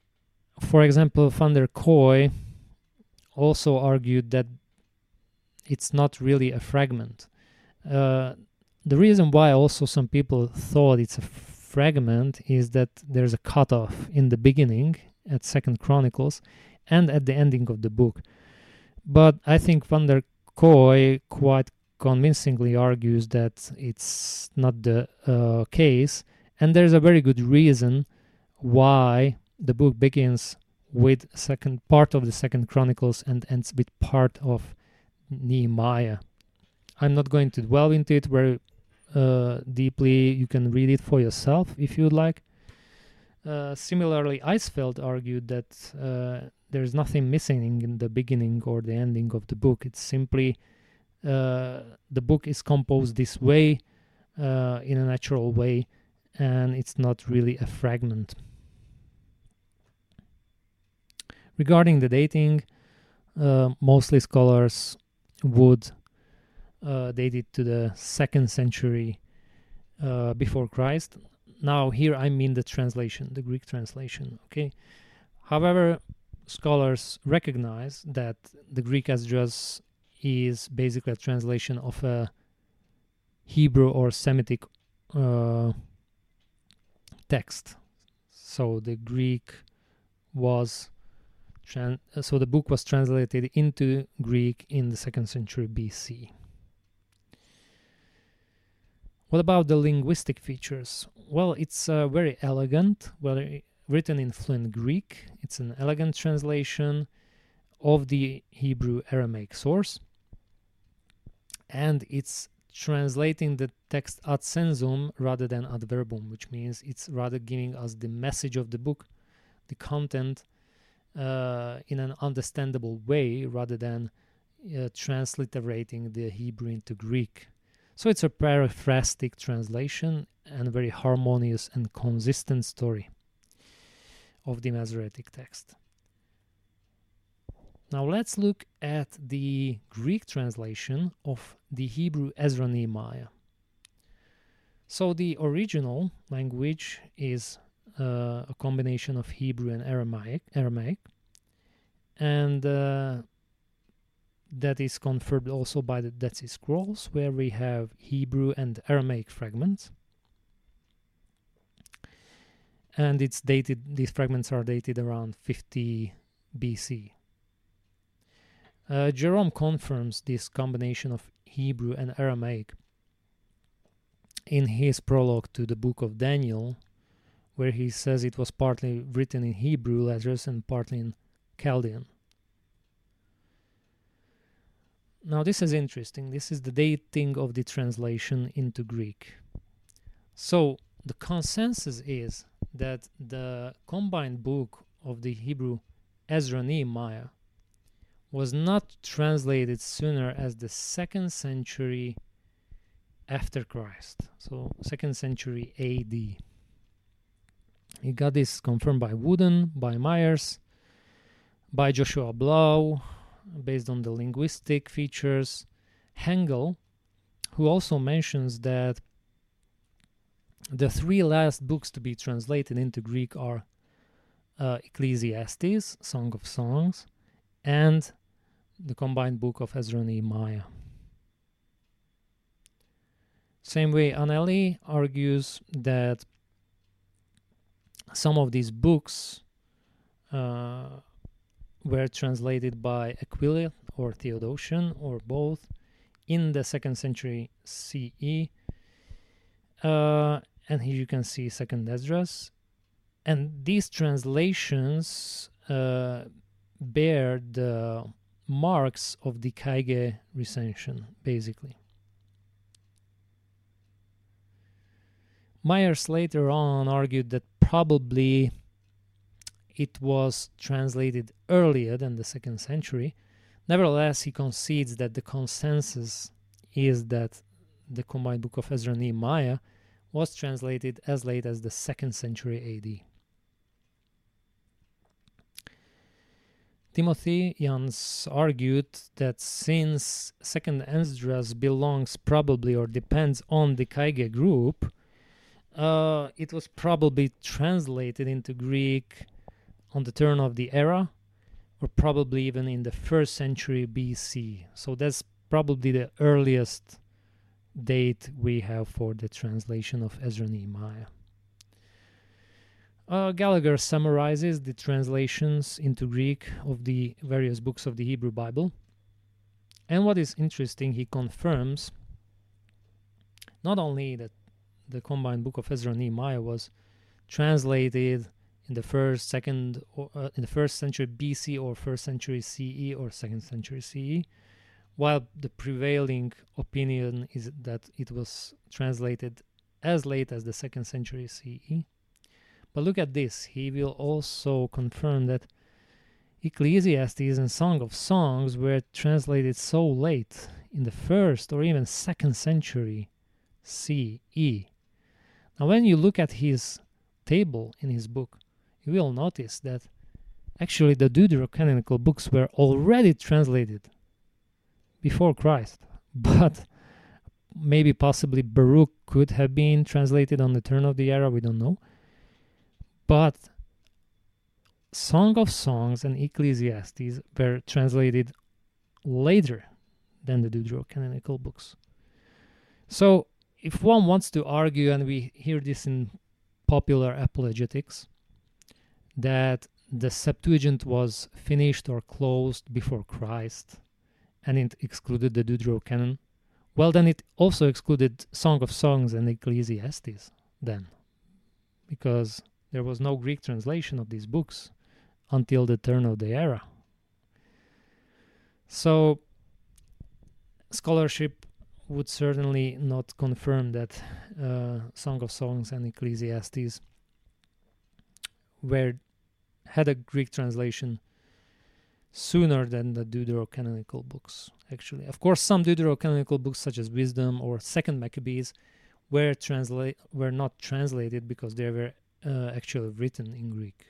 for example, van der Kooi also argued that it's not really a fragment. The reason why also some people thought it's a fragment is that there's a cutoff in the beginning at Second Chronicles and at the ending of the book. But I think Van der Kooi quite convincingly argues that it's not the case, and there's a very good reason why the book begins with second part of the Second Chronicles and ends with part of Nehemiah. I'm not going to dwell into it very deeply. You can read it for yourself if you'd like. Similarly, Eisfeld argued that there's nothing missing in the beginning or the ending of the book. It's simply the book is composed this way, in a natural way, and it's not really a fragment. Regarding the dating, mostly scholars would date it to the 2nd century before Christ. Now here I mean the translation, the Greek translation, okay? However, scholars recognize that the Greek Esdras is basically a translation of a Hebrew or Semitic text. So the Greek was so the book was translated into Greek in the 2nd century BC. What about the linguistic features? Well, it's very elegant, written in fluent Greek. It's an elegant translation of the Hebrew Aramaic source, and it's translating the text ad sensum rather than ad verbum, which means it's rather giving us the message of the book, the content, in an understandable way rather than transliterating the Hebrew into Greek. So it's a paraphrastic translation and a very harmonious and consistent story of the Masoretic text. Now let's look at the Greek translation of the Hebrew Ezra Nehemiah. So the original language is a combination of Hebrew and Aramaic, and that is confirmed also by the Dead Sea Scrolls, where we have Hebrew and Aramaic fragments. And it's dated; these fragments are dated around 50 BC. Jerome confirms this combination of Hebrew and Aramaic in his prologue to the book of Daniel, where he says it was partly written in Hebrew letters and partly in Chaldean. Now this is interesting. This is the dating of the translation into Greek. So the consensus is that the combined book of the Hebrew Ezra Nehemiah was not translated sooner as the 2nd century after Christ, so 2nd century AD. He got this confirmed by Wooden, by Myers, by Joshua Blau, based on the linguistic features. Hengel, who also mentions that the 3 last books to be translated into Greek are Ecclesiastes, Song of Songs, and the combined book of Ezra and Nehemiah. Same way, Anelli argues that some of these books were translated by Aquila or Theodotion or both in the 2nd century CE. And here you can see 2nd Esdras. And these translations bear the marks of the Kaige recension, basically. Myers later on argued that probably it was translated earlier than the 2nd century. Nevertheless, he concedes that the consensus is that the combined book of Ezra and Nehemiah was translated as late as the 2nd century AD. Timothy Jans argued that since 2nd Esdras belongs probably or depends on the Kaige group, it was probably translated into Greek on the turn of the era, or probably even in the 1st century BC. So that's probably the earliest date we have for the translation of Ezra Nehemiah. Gallagher summarizes the translations into Greek of the various books of the Hebrew Bible. And what is interesting, he confirms not only that the combined book of Ezra and Nehemiah was translated in the first century BC or first century CE or second century CE, while the prevailing opinion is that it was translated as late as the second century CE. But look at this, he will also confirm that Ecclesiastes and Song of Songs were translated so late in the first or even second century CE. Now when you look at his table in his book, you will notice that actually the Deuterocanonical books were already translated before Christ, but maybe possibly Baruch could have been translated on the turn of the era, we don't know. But Song of Songs and Ecclesiastes were translated later than the Deuterocanonical books. So if one wants to argue, and we hear this in popular apologetics, that the Septuagint was finished or closed before Christ and it excluded the Deuterocanon, well, then it also excluded Song of Songs and Ecclesiastes then, because there was no Greek translation of these books until the turn of the era. So scholarship would certainly not confirm that Song of Songs and Ecclesiastes had a Greek translation sooner than the Deuterocanonical books, actually. Of course, some Deuterocanonical books, such as Wisdom or Second Maccabees, were not translated because they were actually written in Greek.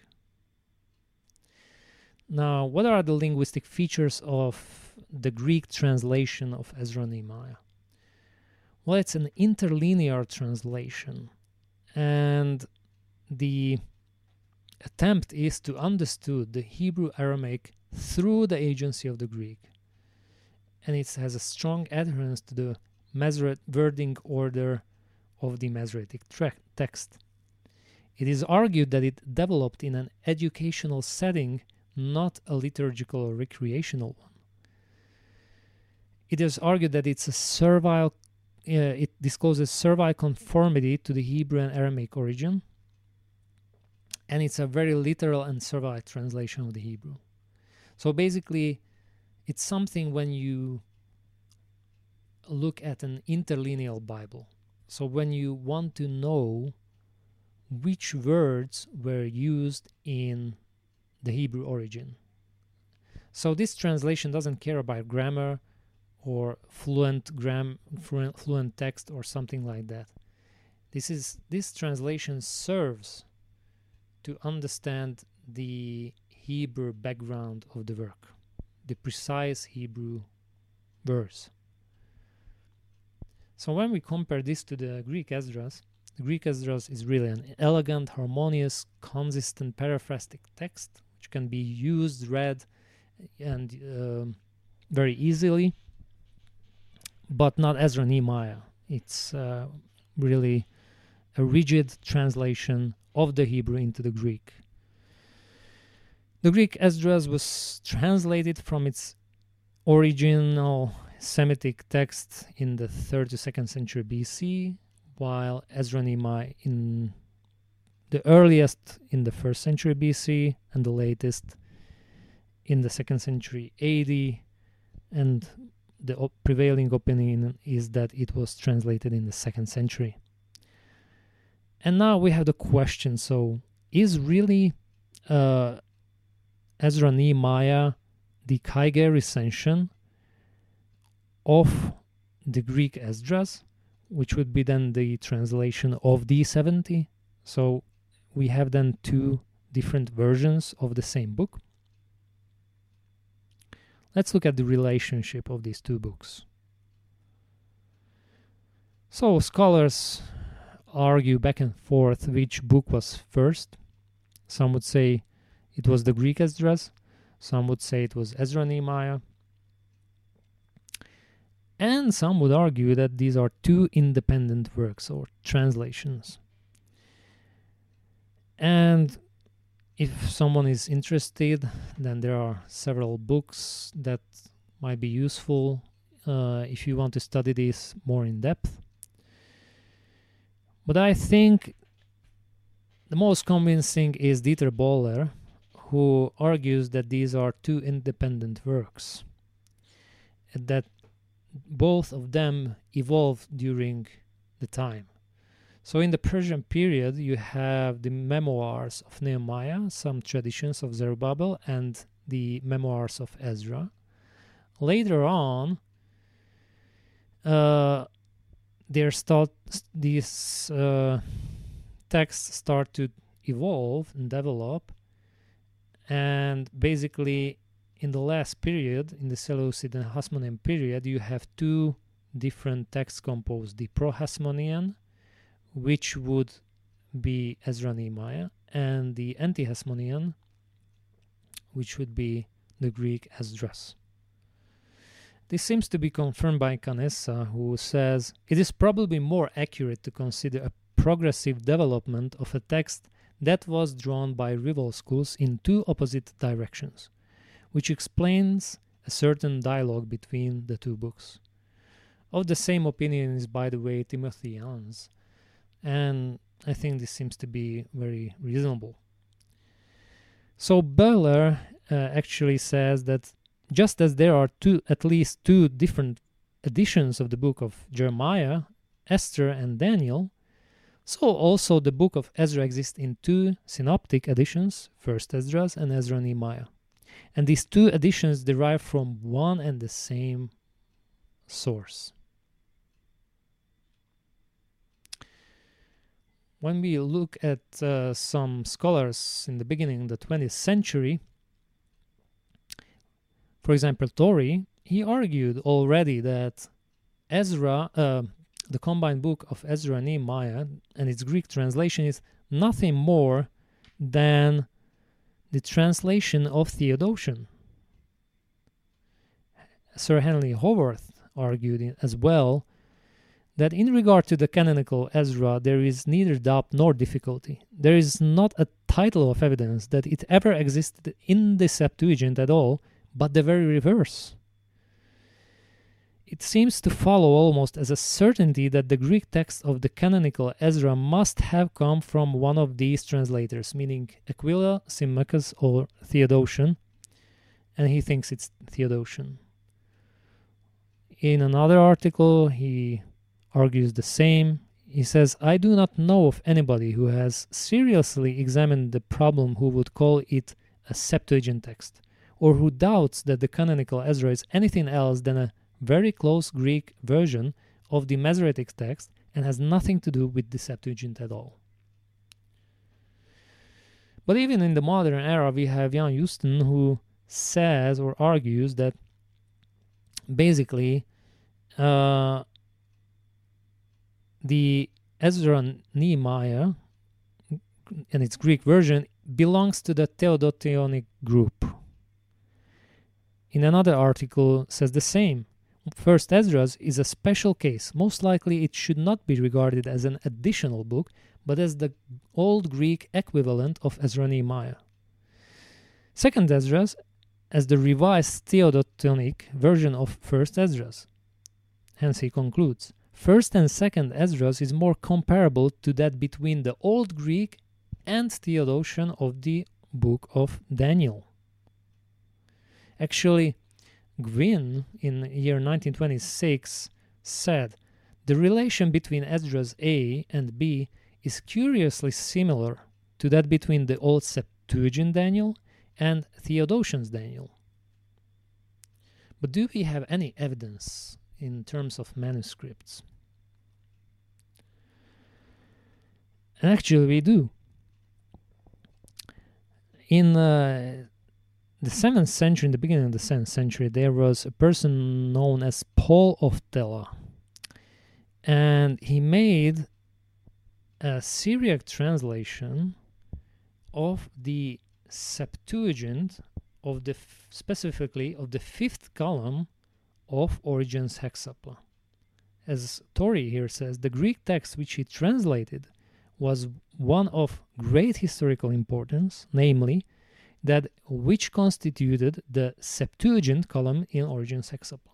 Now, what are the linguistic features of the Greek translation of Ezra and Nehemiah? Well, it's an interlinear translation, and the attempt is to understand the Hebrew Aramaic through the agency of the Greek, and it has a strong adherence to the Masoretic wording order of the Masoretic text. It is argued that it developed in an educational setting, not a liturgical or recreational one. It is argued that it's a servile. It discloses servile conformity to the Hebrew and Aramaic origin, and it's a very literal and servile translation of the Hebrew. So basically, it's something when you look at an interlineal Bible. So when you want to know which words were used in the Hebrew origin. So this translation doesn't care about grammar or fluent text or something like that. This translation serves to understand the Hebrew background of the work, the precise Hebrew verse. So when we compare this to the Greek Esdras, the Greek Esdras is really an elegant, harmonious, consistent paraphrastic text which can be used, read, and very easily, but not Ezra and Nehemiah. It's really a rigid translation of the Hebrew into the Greek. The Greek Esdras was translated from its original Semitic text in the 3rd to 2nd century BC, while Ezra and Nehemiah in the earliest in the 1st century BC and the latest in the 2nd century AD, and the prevailing opinion is that it was translated in the 2nd century. And now we have the question, so is really Ezra and Nehemiah the Kaiger recension of the Greek Esdras, which would be then the translation of the 70? So we have then two different versions of the same book. Let's look at the relationship of these two books. So scholars argue back and forth which book was first. Some would say it was the Greek Esdras. Some would say it was Ezra and Nehemiah. And some would argue that these are two independent works or translations. And if someone is interested, then there are several books that might be useful if you want to study this more in depth. But I think the most convincing is Dieter Bohler, who argues that these are two independent works, and that both of them evolved during the time. So in the Persian period, you have the memoirs of Nehemiah, some traditions of Zerubbabel, and the memoirs of Ezra. Later on, these texts start to evolve and develop, and basically in the last period, in the Seleucid and Hasmonean period, you have two different texts composed: the Pro-Hasmonean, which would be Ezra Nehemiah, and the Anti-Hasmonean, which would be the Greek Esdras. This seems to be confirmed by Canessa, who says it is probably more accurate to consider a progressive development of a text that was drawn by rival schools in two opposite directions, which explains a certain dialogue between the two books. Of the same opinion is, by the way, Timothy Jans, and I think this seems to be very reasonable. So Bohler actually says that just as there are at least two different editions of the book of Jeremiah, Esther, and Daniel, so also the book of Ezra exists in two synoptic editions, First Esdras and Ezra Nehemiah. And these two editions derive from one and the same source. When we look at some scholars in the beginning of the 20th century, for example, Torrey, he argued already that Ezra, the combined book of Ezra and Nehemiah and its Greek translation is nothing more than the translation of Theodotion. Sir Henry Howarth argued as well that in regard to the canonical Ezra, there is neither doubt nor difficulty. There is not a title of evidence that it ever existed in the Septuagint at all, but the very reverse. It seems to follow almost as a certainty that the Greek text of the canonical Ezra must have come from one of these translators, meaning Aquila, Symmachus, or Theodotion, and he thinks it's Theodotion. In another article, he argues the same. He says, I do not know of anybody who has seriously examined the problem who would call it a Septuagint text, or who doubts that the canonical Ezra is anything else than a very close Greek version of the Masoretic text and has nothing to do with the Septuagint at all. But even in the modern era, we have Jan Houston, who says or argues that basically the Ezra Nehemiah and its Greek version belongs to the Theodotionic group. In another article says the same. First Esdras is a special case. Most likely it should not be regarded as an additional book, but as the Old Greek equivalent of Ezra Nehemiah. Second Esdras as the revised Theodotonic version of First Esdras. Hence he concludes, First and Second Esdras is more comparable to that between the Old Greek and Theodotion of the book of Daniel. Actually, Gwynn, in year 1926, said, the relation between Esdras A and B is curiously similar to that between the Old Septuagint Daniel and Theodotion's Daniel. But do we have any evidence in terms of manuscripts? And actually we do. In the 7th century, in the beginning of the 7th century, there was a person known as Paul of Tella. And he made a Syriac translation of the Septuagint, of the specifically of the 5th column of Origen's Hexapla. As Tori here says, the Greek text which he translated was one of great historical importance, namely that which constituted the Septuagint column in Origen's Hexapla.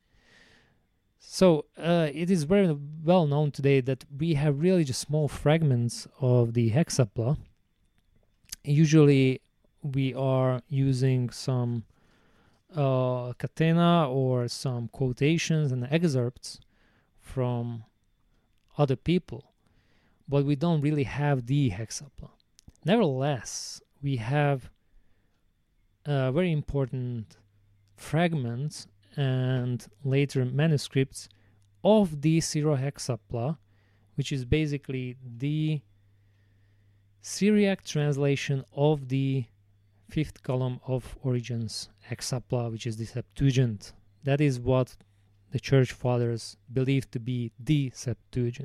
So it is very well known today that we have really just small fragments of the Hexapla. Usually we are using some catena or some quotations and excerpts from other people, but we don't really have the Hexapla. Nevertheless, we have very important fragments and later manuscripts of the Syro-Hexapla, which is basically the Syriac translation of the fifth column of Origen's Hexapla, which is the Septuagint. That is what the Church Fathers believed to be the Septuagint.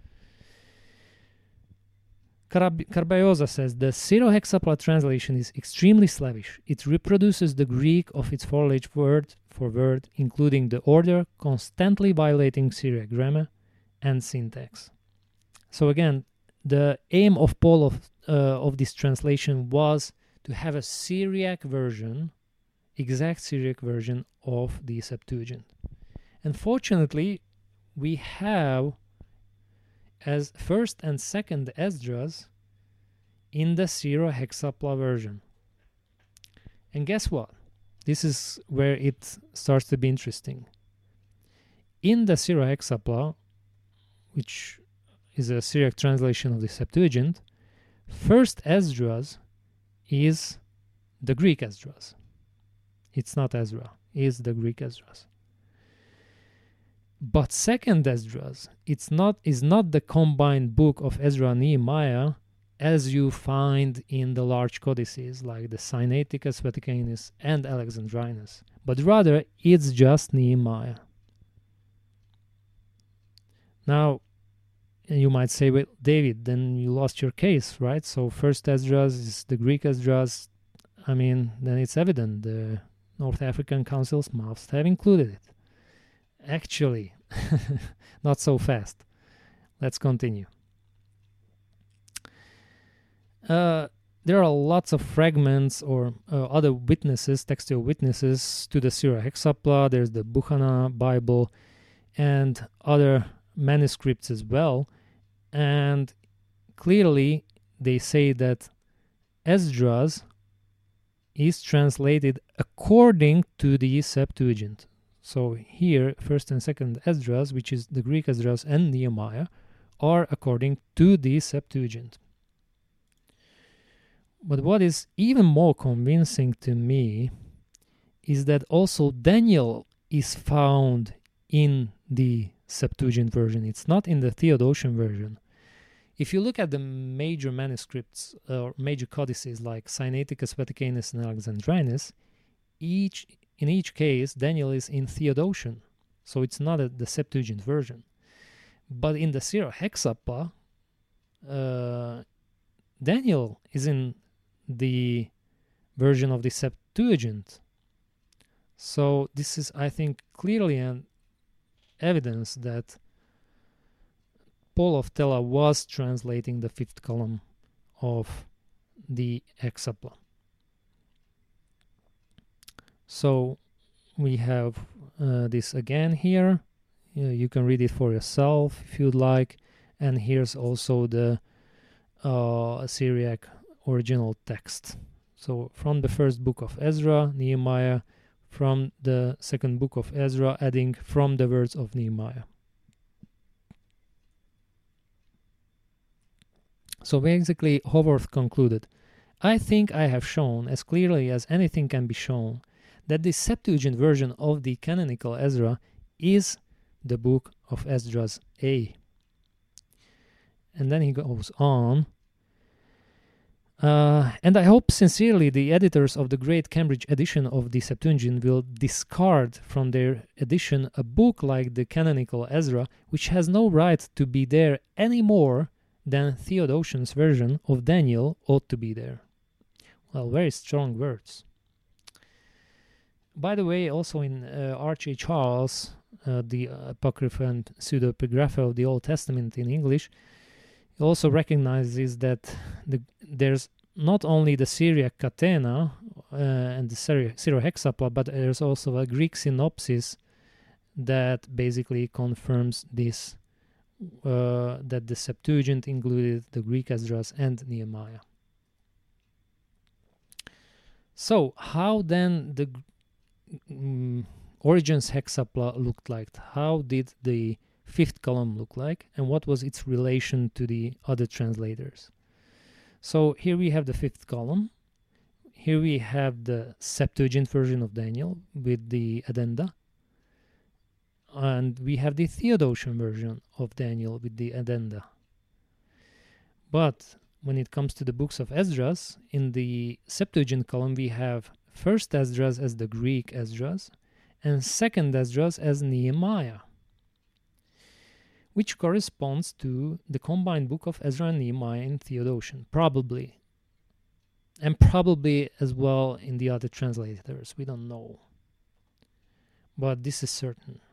Carbaiosa says, the Syro-Hexapla translation is extremely Slavish. It reproduces the Greek of its foliage word for word, including the order, constantly violating Syriac grammar and syntax. So again, the aim of Paul of this translation was to have a Syriac version, exact Syriac version of the Septuagint. Unfortunately, we have as first and second Esdras in the Syro-Hexapla version. And guess what? This is where it starts to be interesting. In the Syro-Hexapla, which is a Syriac translation of the Septuagint, first Esdras is the Greek Esdras. It's not Ezra, it's the Greek Esdras. But second Esdras, is not the combined book of Ezra and Nehemiah as you find in the large codices like the Sinaiticus, Vaticanus, and Alexandrinus, but rather it's just Nehemiah. Now, you might say, well, David, then you lost your case, right? So first Esdras is the Greek Esdras. I mean, then it's evident the North African councils must have included it. Actually, not so fast. Let's continue. There are lots of fragments or other witnesses, textual witnesses to the Syro-Hexapla. There's the Buchana Bible and other manuscripts as well. And clearly they say that Esdras is translated according to the Septuagint. So here, first and second Esdras, which is the Greek Esdras and Nehemiah, are according to the Septuagint. But what is even more convincing to me is that also Daniel is found in the Septuagint version. It's not in the Theodosian version. If you look at the major manuscripts or major codices like Sinaiticus, Vaticanus, and Alexandrinus, in each case, Daniel is in Theodosian, so it's not the Septuagint version. But in the Syro-Hexapla, Daniel is in the version of the Septuagint. So this is, I think, clearly an evidence that Paul of Tella was translating the fifth column of the Hexapla. So we have this again here. You can read it for yourself if you'd like. And here's also the Syriac original text. So from the first book of Ezra, Nehemiah, from the second book of Ezra, adding from the words of Nehemiah. So basically, Haworth concluded, I think I have shown as clearly as anything can be shown that the Septuagint version of the canonical Ezra is the book of Esdras A. And then he goes on, and I hope sincerely the editors of the great Cambridge edition of the Septuagint will discard from their edition a book like the canonical Ezra, which has no right to be there any more than Theodosian's version of Daniel ought to be there. Well, very strong words. By the way, also in R.J. Charles, the Apocrypha and Pseudepigrapha of the Old Testament in English, he also recognizes that there's not only the Syriac Catena and the Syro-Hexapla, but there's also a Greek synopsis that basically confirms this, that the Septuagint included the Greek Esdras and Nehemiah. So, how then the Origen's Hexapla looked like? How did the fifth column look like, and what was its relation to the other translators? So here we have the fifth column. Here we have the Septuagint version of Daniel with the addenda, and we have the Theodosian version of Daniel with the addenda. But when it comes to the books of Esdras, in the Septuagint column we have first Esdras as the Greek Esdras and second Esdras as Nehemiah, which corresponds to the combined book of Ezra and Nehemiah in Theodosian, probably. And probably as well in the other translators, we don't know. But this is certain.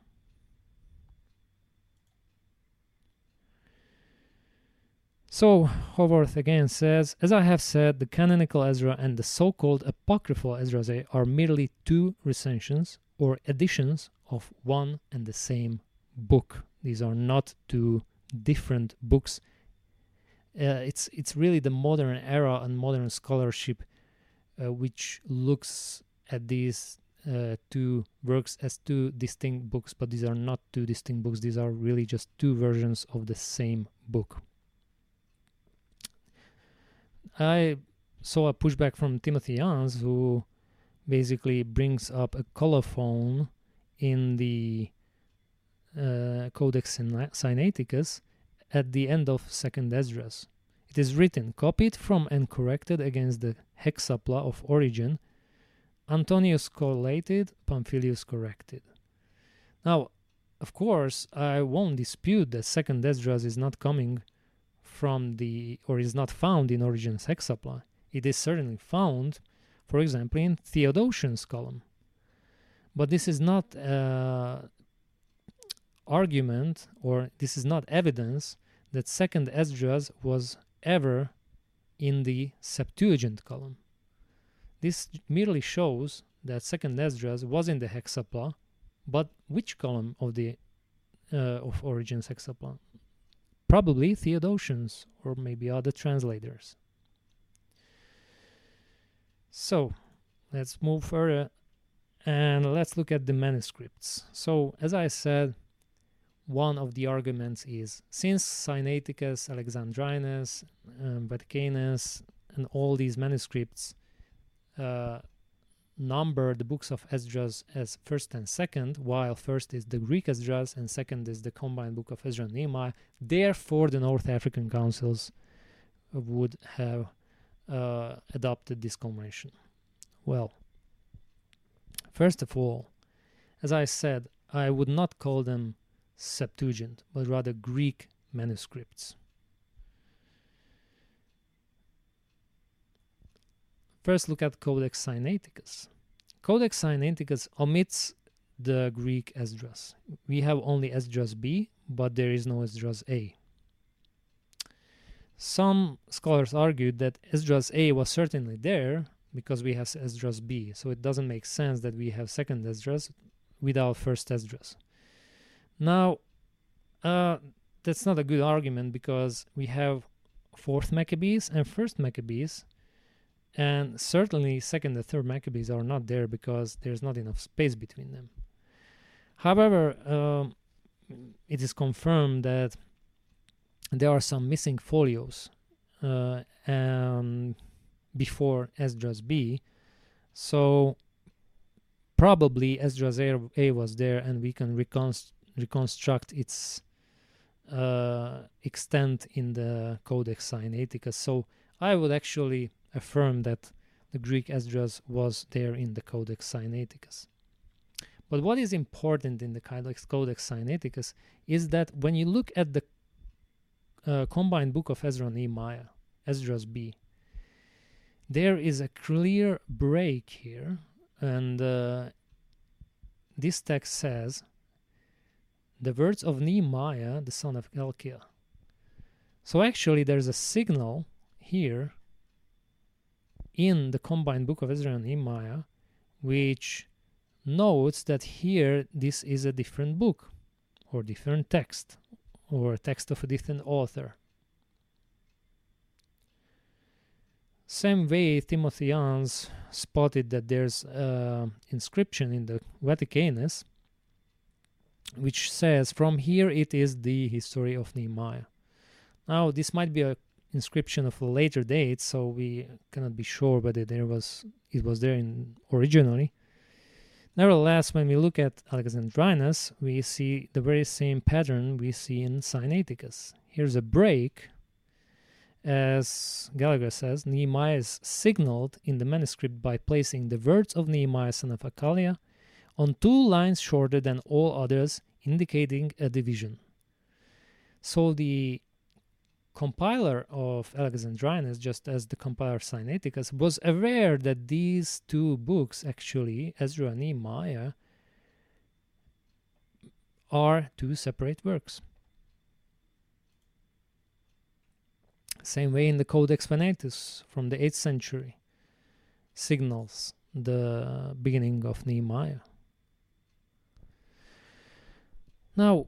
So, Haworth again says, as I have said, the canonical Ezra and the so-called apocryphal Esdras are merely two recensions or editions of one and the same book. These are not two different books. It's really the modern era and modern scholarship which looks at these two works as two distinct books, but these are not two distinct books. These are really just two versions of the same book. I saw a pushback from Timothy Jans, who basically brings up a colophon in the Codex Sinaiticus at the end of Second Esdras. It is written, copied from and corrected against the Hexapla of Origen, Antonius collated, Pamphilius corrected. Now, of course, I won't dispute that Second Esdras is not coming from or is not found in Origen's Hexapla. It is certainly found, for example, in Theodosian's column. But this is not argument, or this is not evidence that Second Esdras was ever in the Septuagint column. This merely shows that Second Esdras was in the Hexapla, but which column of the of Origen's Hexapla? Probably Theodosian's, or maybe other translators. So let's move further and let's look at the manuscripts. So as I said, one of the arguments is, since Sinaiticus, Alexandrinus, Vaticanus, and all these manuscripts number the books of Esdras as first and second, while first is the Greek Esdras and second is the combined book of Ezra and Nehemiah, therefore the North African councils would have adopted this convention. Well, first of all, as I said, I would not call them Septuagint, but rather Greek manuscripts. First, look at Codex Sinaiticus. Codex Sinaiticus omits the Greek Esdras. We have only Esdras B, but there is no Esdras A. Some scholars argued that Esdras A was certainly there because we have Esdras B, so it doesn't make sense that we have second Esdras without first Esdras. Now, that's not a good argument because we have fourth Maccabees and first Maccabees, and certainly second and third Maccabees are not there because there's not enough space between them. However, it is confirmed that there are some missing folios before Esdras B, so probably Esdras A was there, and we can reconstruct its extent in the Codex Sinaiticus. So I would actually affirm that the Greek Esdras was there in the Codex Sinaiticus. But what is important in the Codex Sinaiticus is that when you look at the combined book of Ezra and Nehemiah, Esdras B, there is a clear break here, and this text says, the words of Nehemiah, the son of Hilkiah. So actually there's a signal here in the combined book of Ezra and Nehemiah which notes that here this is a different book or different text or a text of a different author. Same way Timotheans spotted that there's inscription in the Vaticanus which says, from here it is the history of Nehemiah. Now this might be a inscription of a later date, so we cannot be sure whether it was there originally. Nevertheless, when we look at Alexandrinus, we see the very same pattern we see in Sinaiticus. Here's a break. As Gallagher says, Nehemiah is signaled in the manuscript by placing the words of Nehemiah son of Hachaliah on 2 lines shorter than all others, indicating a division. So the compiler of Alexandrinus, just as the compiler of Sinaiticus, was aware that these 2 books, actually, Ezra and Nehemiah, are 2 separate works. Same way in the Codex Venetus from the 8th century signals the beginning of Nehemiah. Now,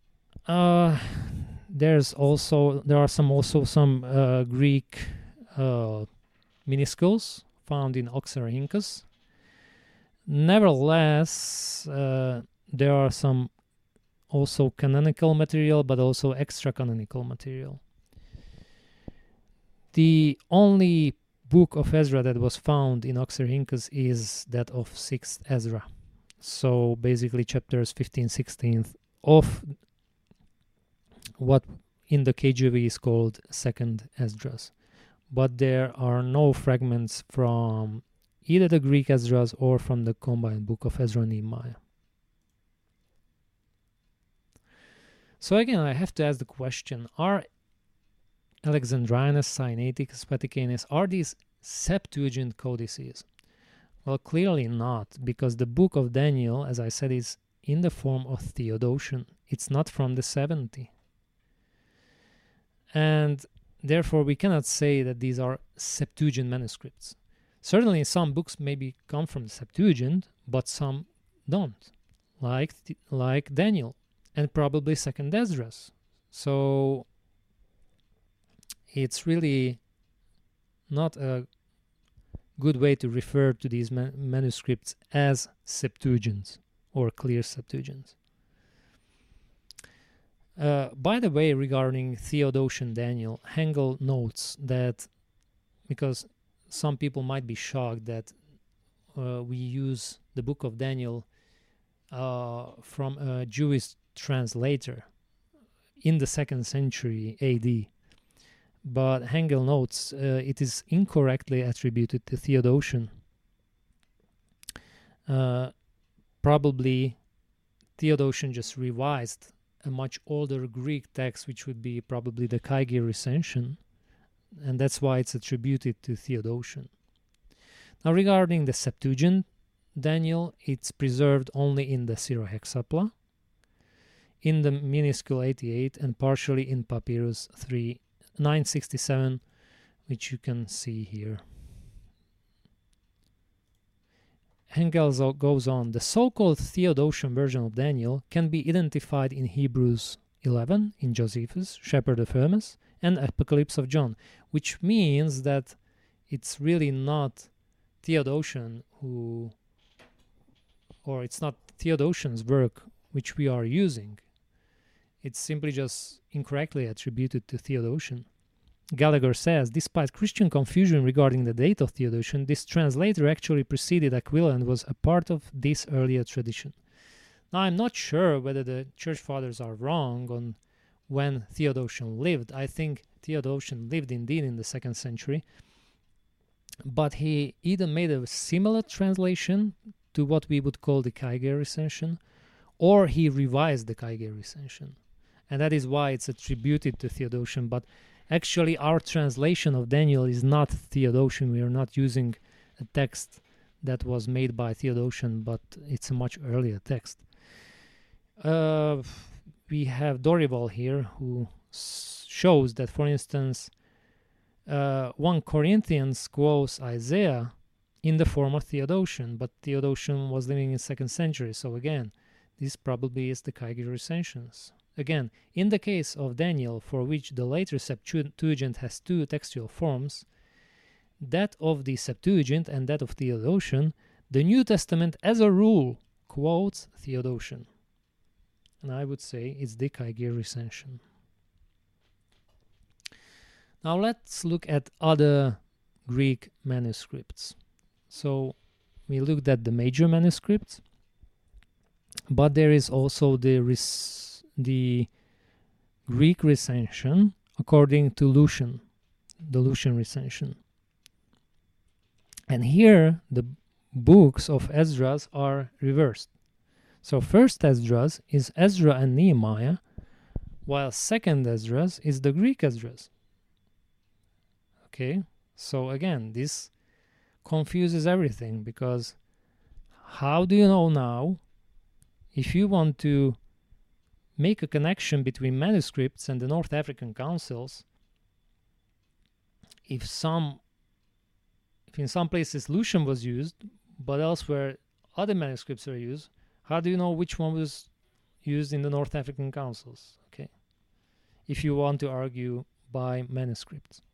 there are also some Greek minuscules found in Oxyrhynchus. Nevertheless, there are some also canonical material, but also extra canonical material. The only book of Ezra that was found in Oxyrhynchus is that of 6th Ezra. So basically chapters 15, 16 of what in the KJV is called 2nd Esdras. But there are no fragments from either the Greek Esdras or from the combined book of Ezra and Nehemiah. So again, I have to ask the question, are Alexandrinus, Sinaiticus, Vaticanus, are these Septuagint codices? Well, clearly not, because the book of Daniel, as I said, is in the form of Theodotion. It's not from the 70. And therefore, we cannot say that these are Septuagint manuscripts. Certainly, some books maybe come from the Septuagint, but some don't, like Daniel, and probably 2nd Esdras. So it's really not a good way to refer to these manuscripts as Septuagints or clear Septuagints. By the way, regarding Theodotion Daniel, Hengel notes that, because some people might be shocked that we use the book of Daniel from a Jewish translator in the 2nd century AD. But Hengel notes it is incorrectly attributed to Theodotion. Probably Theodotion just revised a much older Greek text, which would be probably the Kaiger Recension, and that's why it's attributed to Theodotion. Now, regarding the Septuagint Daniel, it's preserved only in the Syro-Hexapla, in the Minuscule 88, and partially in Papyrus 967, which you can see here. Hengel goes on, the so-called Theodosian version of Daniel can be identified in Hebrews 11, in Josephus, Shepherd of Hermas, and Apocalypse of John, which means that it's really not Theodosian it's not Theodosian's work which we are using. It's simply just incorrectly attributed to Theodotion. Gallagher says, despite Christian confusion regarding the date of Theodotion, this translator actually preceded Aquila and was a part of this earlier tradition. Now, I'm not sure whether the church fathers are wrong on when Theodotion lived. I think Theodotion lived indeed in the 2nd century, but he either made a similar translation to what we would call the Kaiger Recension, or he revised the Kaiger Recension. And that is why it's attributed to Theodotion. But actually, our translation of Daniel is not Theodotion. We are not using a text that was made by Theodotion, but it's a much earlier text. We have Dorival here, who shows that, for instance, 1 Corinthians quotes Isaiah in the form of Theodotion, but Theodotion was living in 2nd century, so again, this probably is the Kaiger recensions. Again, in the case of Daniel, for which the later Septuagint has 2 textual forms, that of the Septuagint and that of Theodotion, the New Testament as a rule quotes Theodotion. And I would say it's the Kaiger recension. Now let's look at other Greek manuscripts. So we looked at the major manuscripts, but there is also the Greek recension according to Lucian, the Lucian recension. And here the books of Esdras are reversed. So first Esdras is Ezra and Nehemiah, while second Esdras is the Greek Esdras. Okay, so again, this confuses everything, because how do you know now, if you want to make a connection between manuscripts and the North African councils, if in some places Lucian was used, but elsewhere other manuscripts are used, how do you know which one was used in the North African councils? Okay, if you want to argue by manuscripts.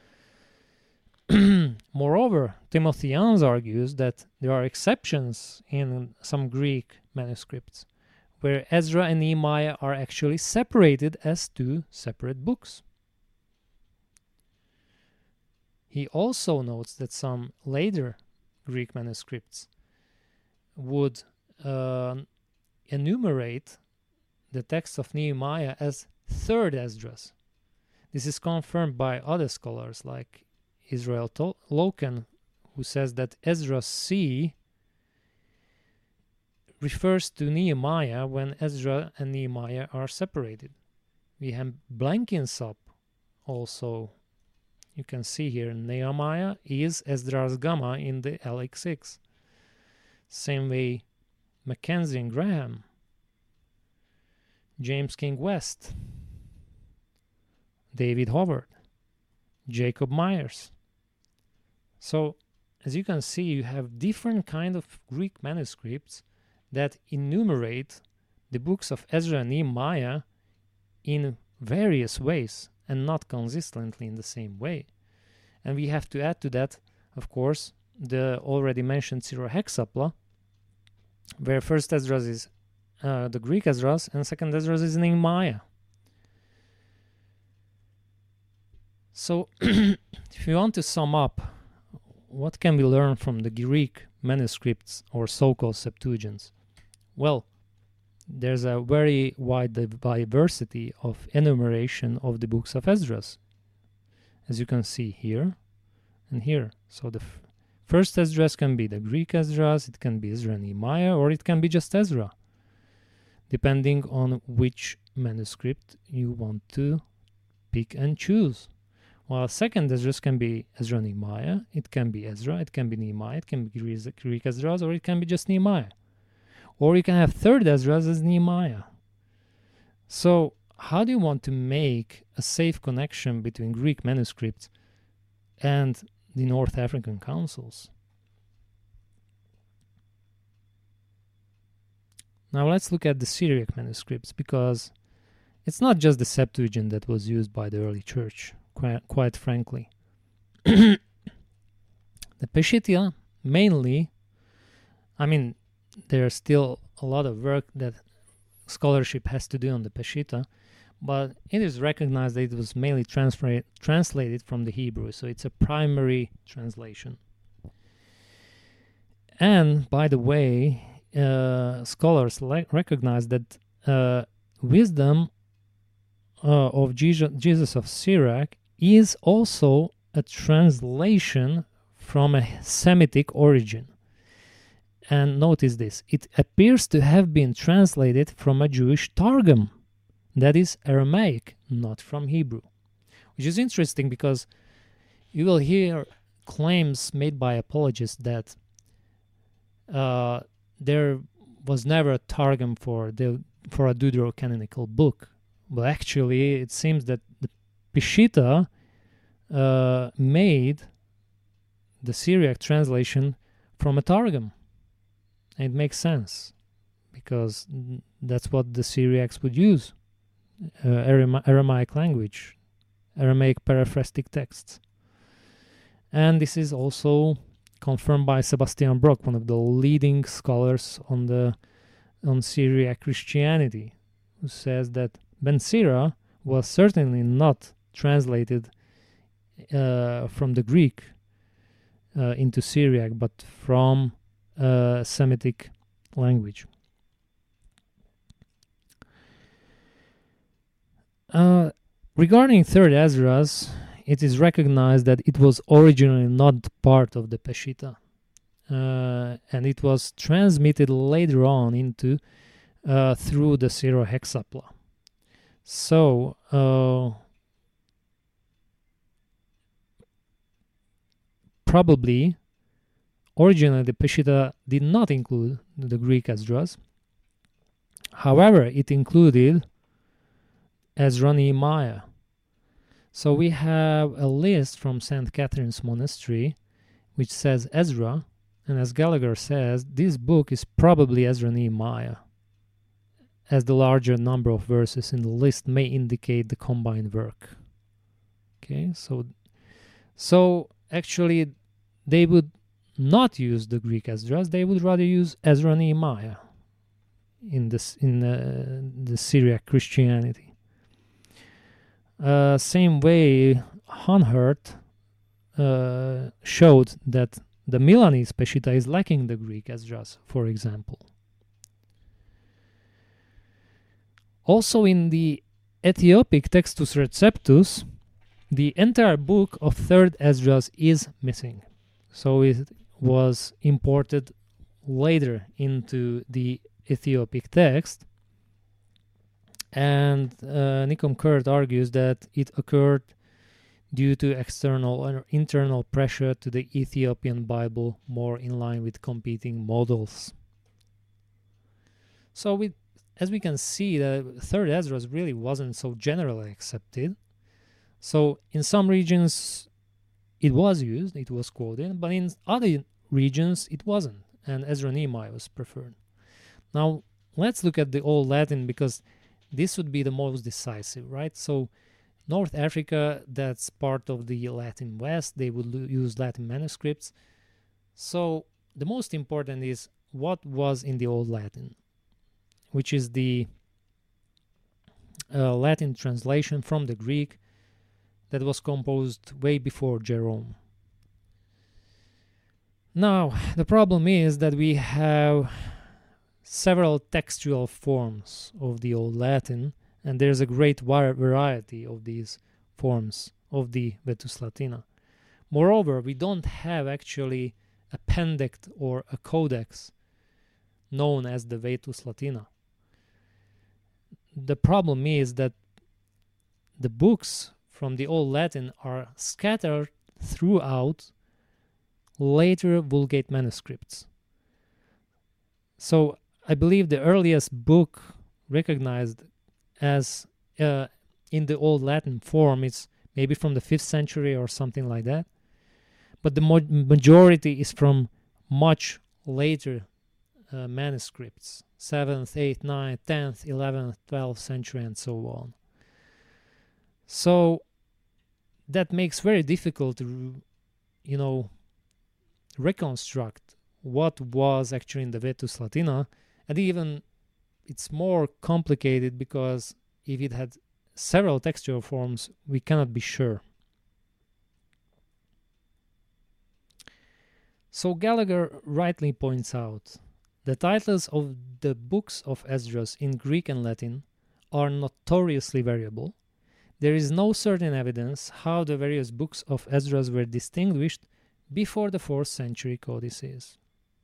Moreover, Timotheans argues that there are exceptions in some Greek manuscripts where Ezra and Nehemiah are actually separated as 2 separate books. He also notes that some later Greek manuscripts would enumerate the text of Nehemiah as 3rd Esdras. This is confirmed by other scholars like Israel Loken, who says that Ezra C refers to Nehemiah when Ezra and Nehemiah are separated. We have Blenkinsop also. You can see here Nehemiah is Esdras Gamma in the LX6. Same way Mackenzie and Graham, James King West, David Howard, Jacob Myers. So as you can see, you have different kind of Greek manuscripts that enumerate the books of Ezra and Nehemiah in various ways and not consistently in the same way. And we have to add to that, of course, the already mentioned Syro-Hexapla, where first Esdras is the Greek Esdras and second Esdras is Nehemiah. So if you want to sum up, what can we learn from the Greek manuscripts or so-called Septuagints? Well, there's a very wide diversity of enumeration of the books of Esdras, as you can see here and here. So the first Esdras can be the Greek Esdras, it can be Ezra and Nehemiah, or it can be just Ezra, depending on which manuscript you want to pick and choose. While second Esdras can be Ezra and Nehemiah, it can be Ezra, it can be Nehemiah, it can be Greek Esdras, or it can be just Nehemiah. Or you can have third Esdras as Nehemiah. So how do you want to make a safe connection between Greek manuscripts and the North African councils? Now let's look at the Syriac manuscripts, because it's not just the Septuagint that was used by the early church, quite frankly. The Peshitta mainly, there's still a lot of work that scholarship has to do on the Peshitta, but it is recognized that it was mainly translated from the Hebrew, so it's a primary translation. And by the way, scholars recognize that wisdom of Jesus of Sirach is also a translation from a Semitic origin. And notice this, it appears to have been translated from a Jewish Targum, that is Aramaic, not from Hebrew. Which is interesting, because you will hear claims made by apologists that there was never a targum for a deuterocanonical book. But actually, it seems that the Peshitta made the Syriac translation from a targum. And it makes sense, because that's what the Syriacs would use, Aramaic language, Aramaic paraphrastic texts. And this is also confirmed by Sebastian Brock, one of the leading scholars on Syriac Christianity, who says that Ben Sira was certainly not translated from the Greek into Syriac, but from Semitic language. Regarding Third Esdras, it is recognized that it was originally not part of the Peshitta, and it was transmitted later on into through the Syro-Hexapla. So probably originally the Peshitta did not include the Greek Esdras. However, it included Ezra Nehemiah. So we have a list from St. Catherine's Monastery which says Ezra, and as Gallagher says, this book is probably Ezra Nehemiah, as the larger number of verses in the list may indicate the combined work. Okay, so actually they would not use the Greek Esdras, they would rather use Ezra Nehemiah in the Syriac Christianity. Same way, Honhurt showed that the Milanese Peshitta is lacking the Greek Esdras, for example. Also in the Ethiopic Textus Receptus, the entire book of Third Esdras is missing. So it was imported later into the Ethiopic text. And Nikom Kurt argues that it occurred due to external or internal pressure to the Ethiopian Bible, more in line with competing models. So as we can see, the Third Esdras really wasn't so generally accepted. So in some regions it was used, it was quoted, but in other regions it wasn't, and Ezra Nehemiah was preferred. Now let's look at the Old Latin, because this would be the most decisive, right? So North Africa, that's part of the Latin West, they would use Latin manuscripts. So the most important is what was in the Old Latin, which is the Latin translation from the Greek that was composed way before Jerome. Now, the problem is that we have several textual forms of the Old Latin, and there's a great variety of these forms of the Vetus Latina. Moreover, we don't have actually a pendict or a codex known as the Vetus Latina. The problem is that the books from the Old Latin are scattered throughout later Vulgate manuscripts. So I believe the earliest book recognized as in the Old Latin form is maybe from the 5th century or something like that. But the majority is from much later manuscripts, 7th, 8th, 9th, 10th, 11th, 12th century, and so on. So that makes very difficult to, reconstruct what was actually in the Vetus Latina. And even it's more complicated because if it had several textual forms, we cannot be sure. So Gallagher rightly points out the titles of the books of Esdras in Greek and Latin are notoriously variable. There is no certain evidence how the various books of Esdras were distinguished before the 4th century codices.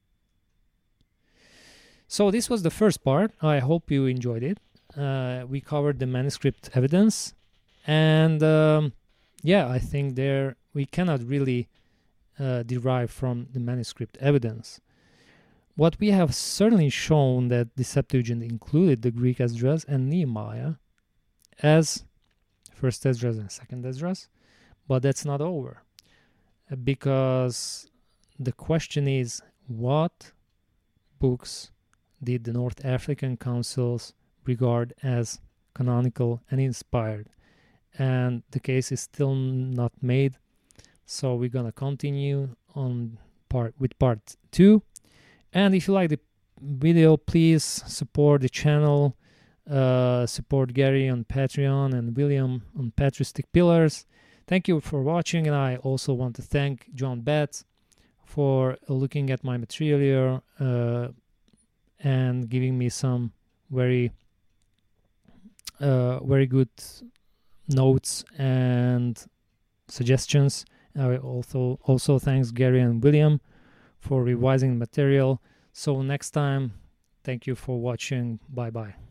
So this was the first part. I hope you enjoyed it. We covered the manuscript evidence, and I think there we cannot really derive from the manuscript evidence. what we have certainly shown that the Septuagint included the Greek Esdras and Nehemiah as first Esdras and second Esdras, but that's not over, because the question is, what books did the North African councils regard as canonical and inspired? And the case is still not made, so we're gonna continue on with part 2. And if you like the video, please support the channel, support Gary on Patreon and William on Patristic Pillars. Thank you for watching, and I also want to thank John Betts for looking at my material here and giving me some very good notes and suggestions. I also thanks Gary and William for revising the material. So next time, thank you for watching. Bye bye.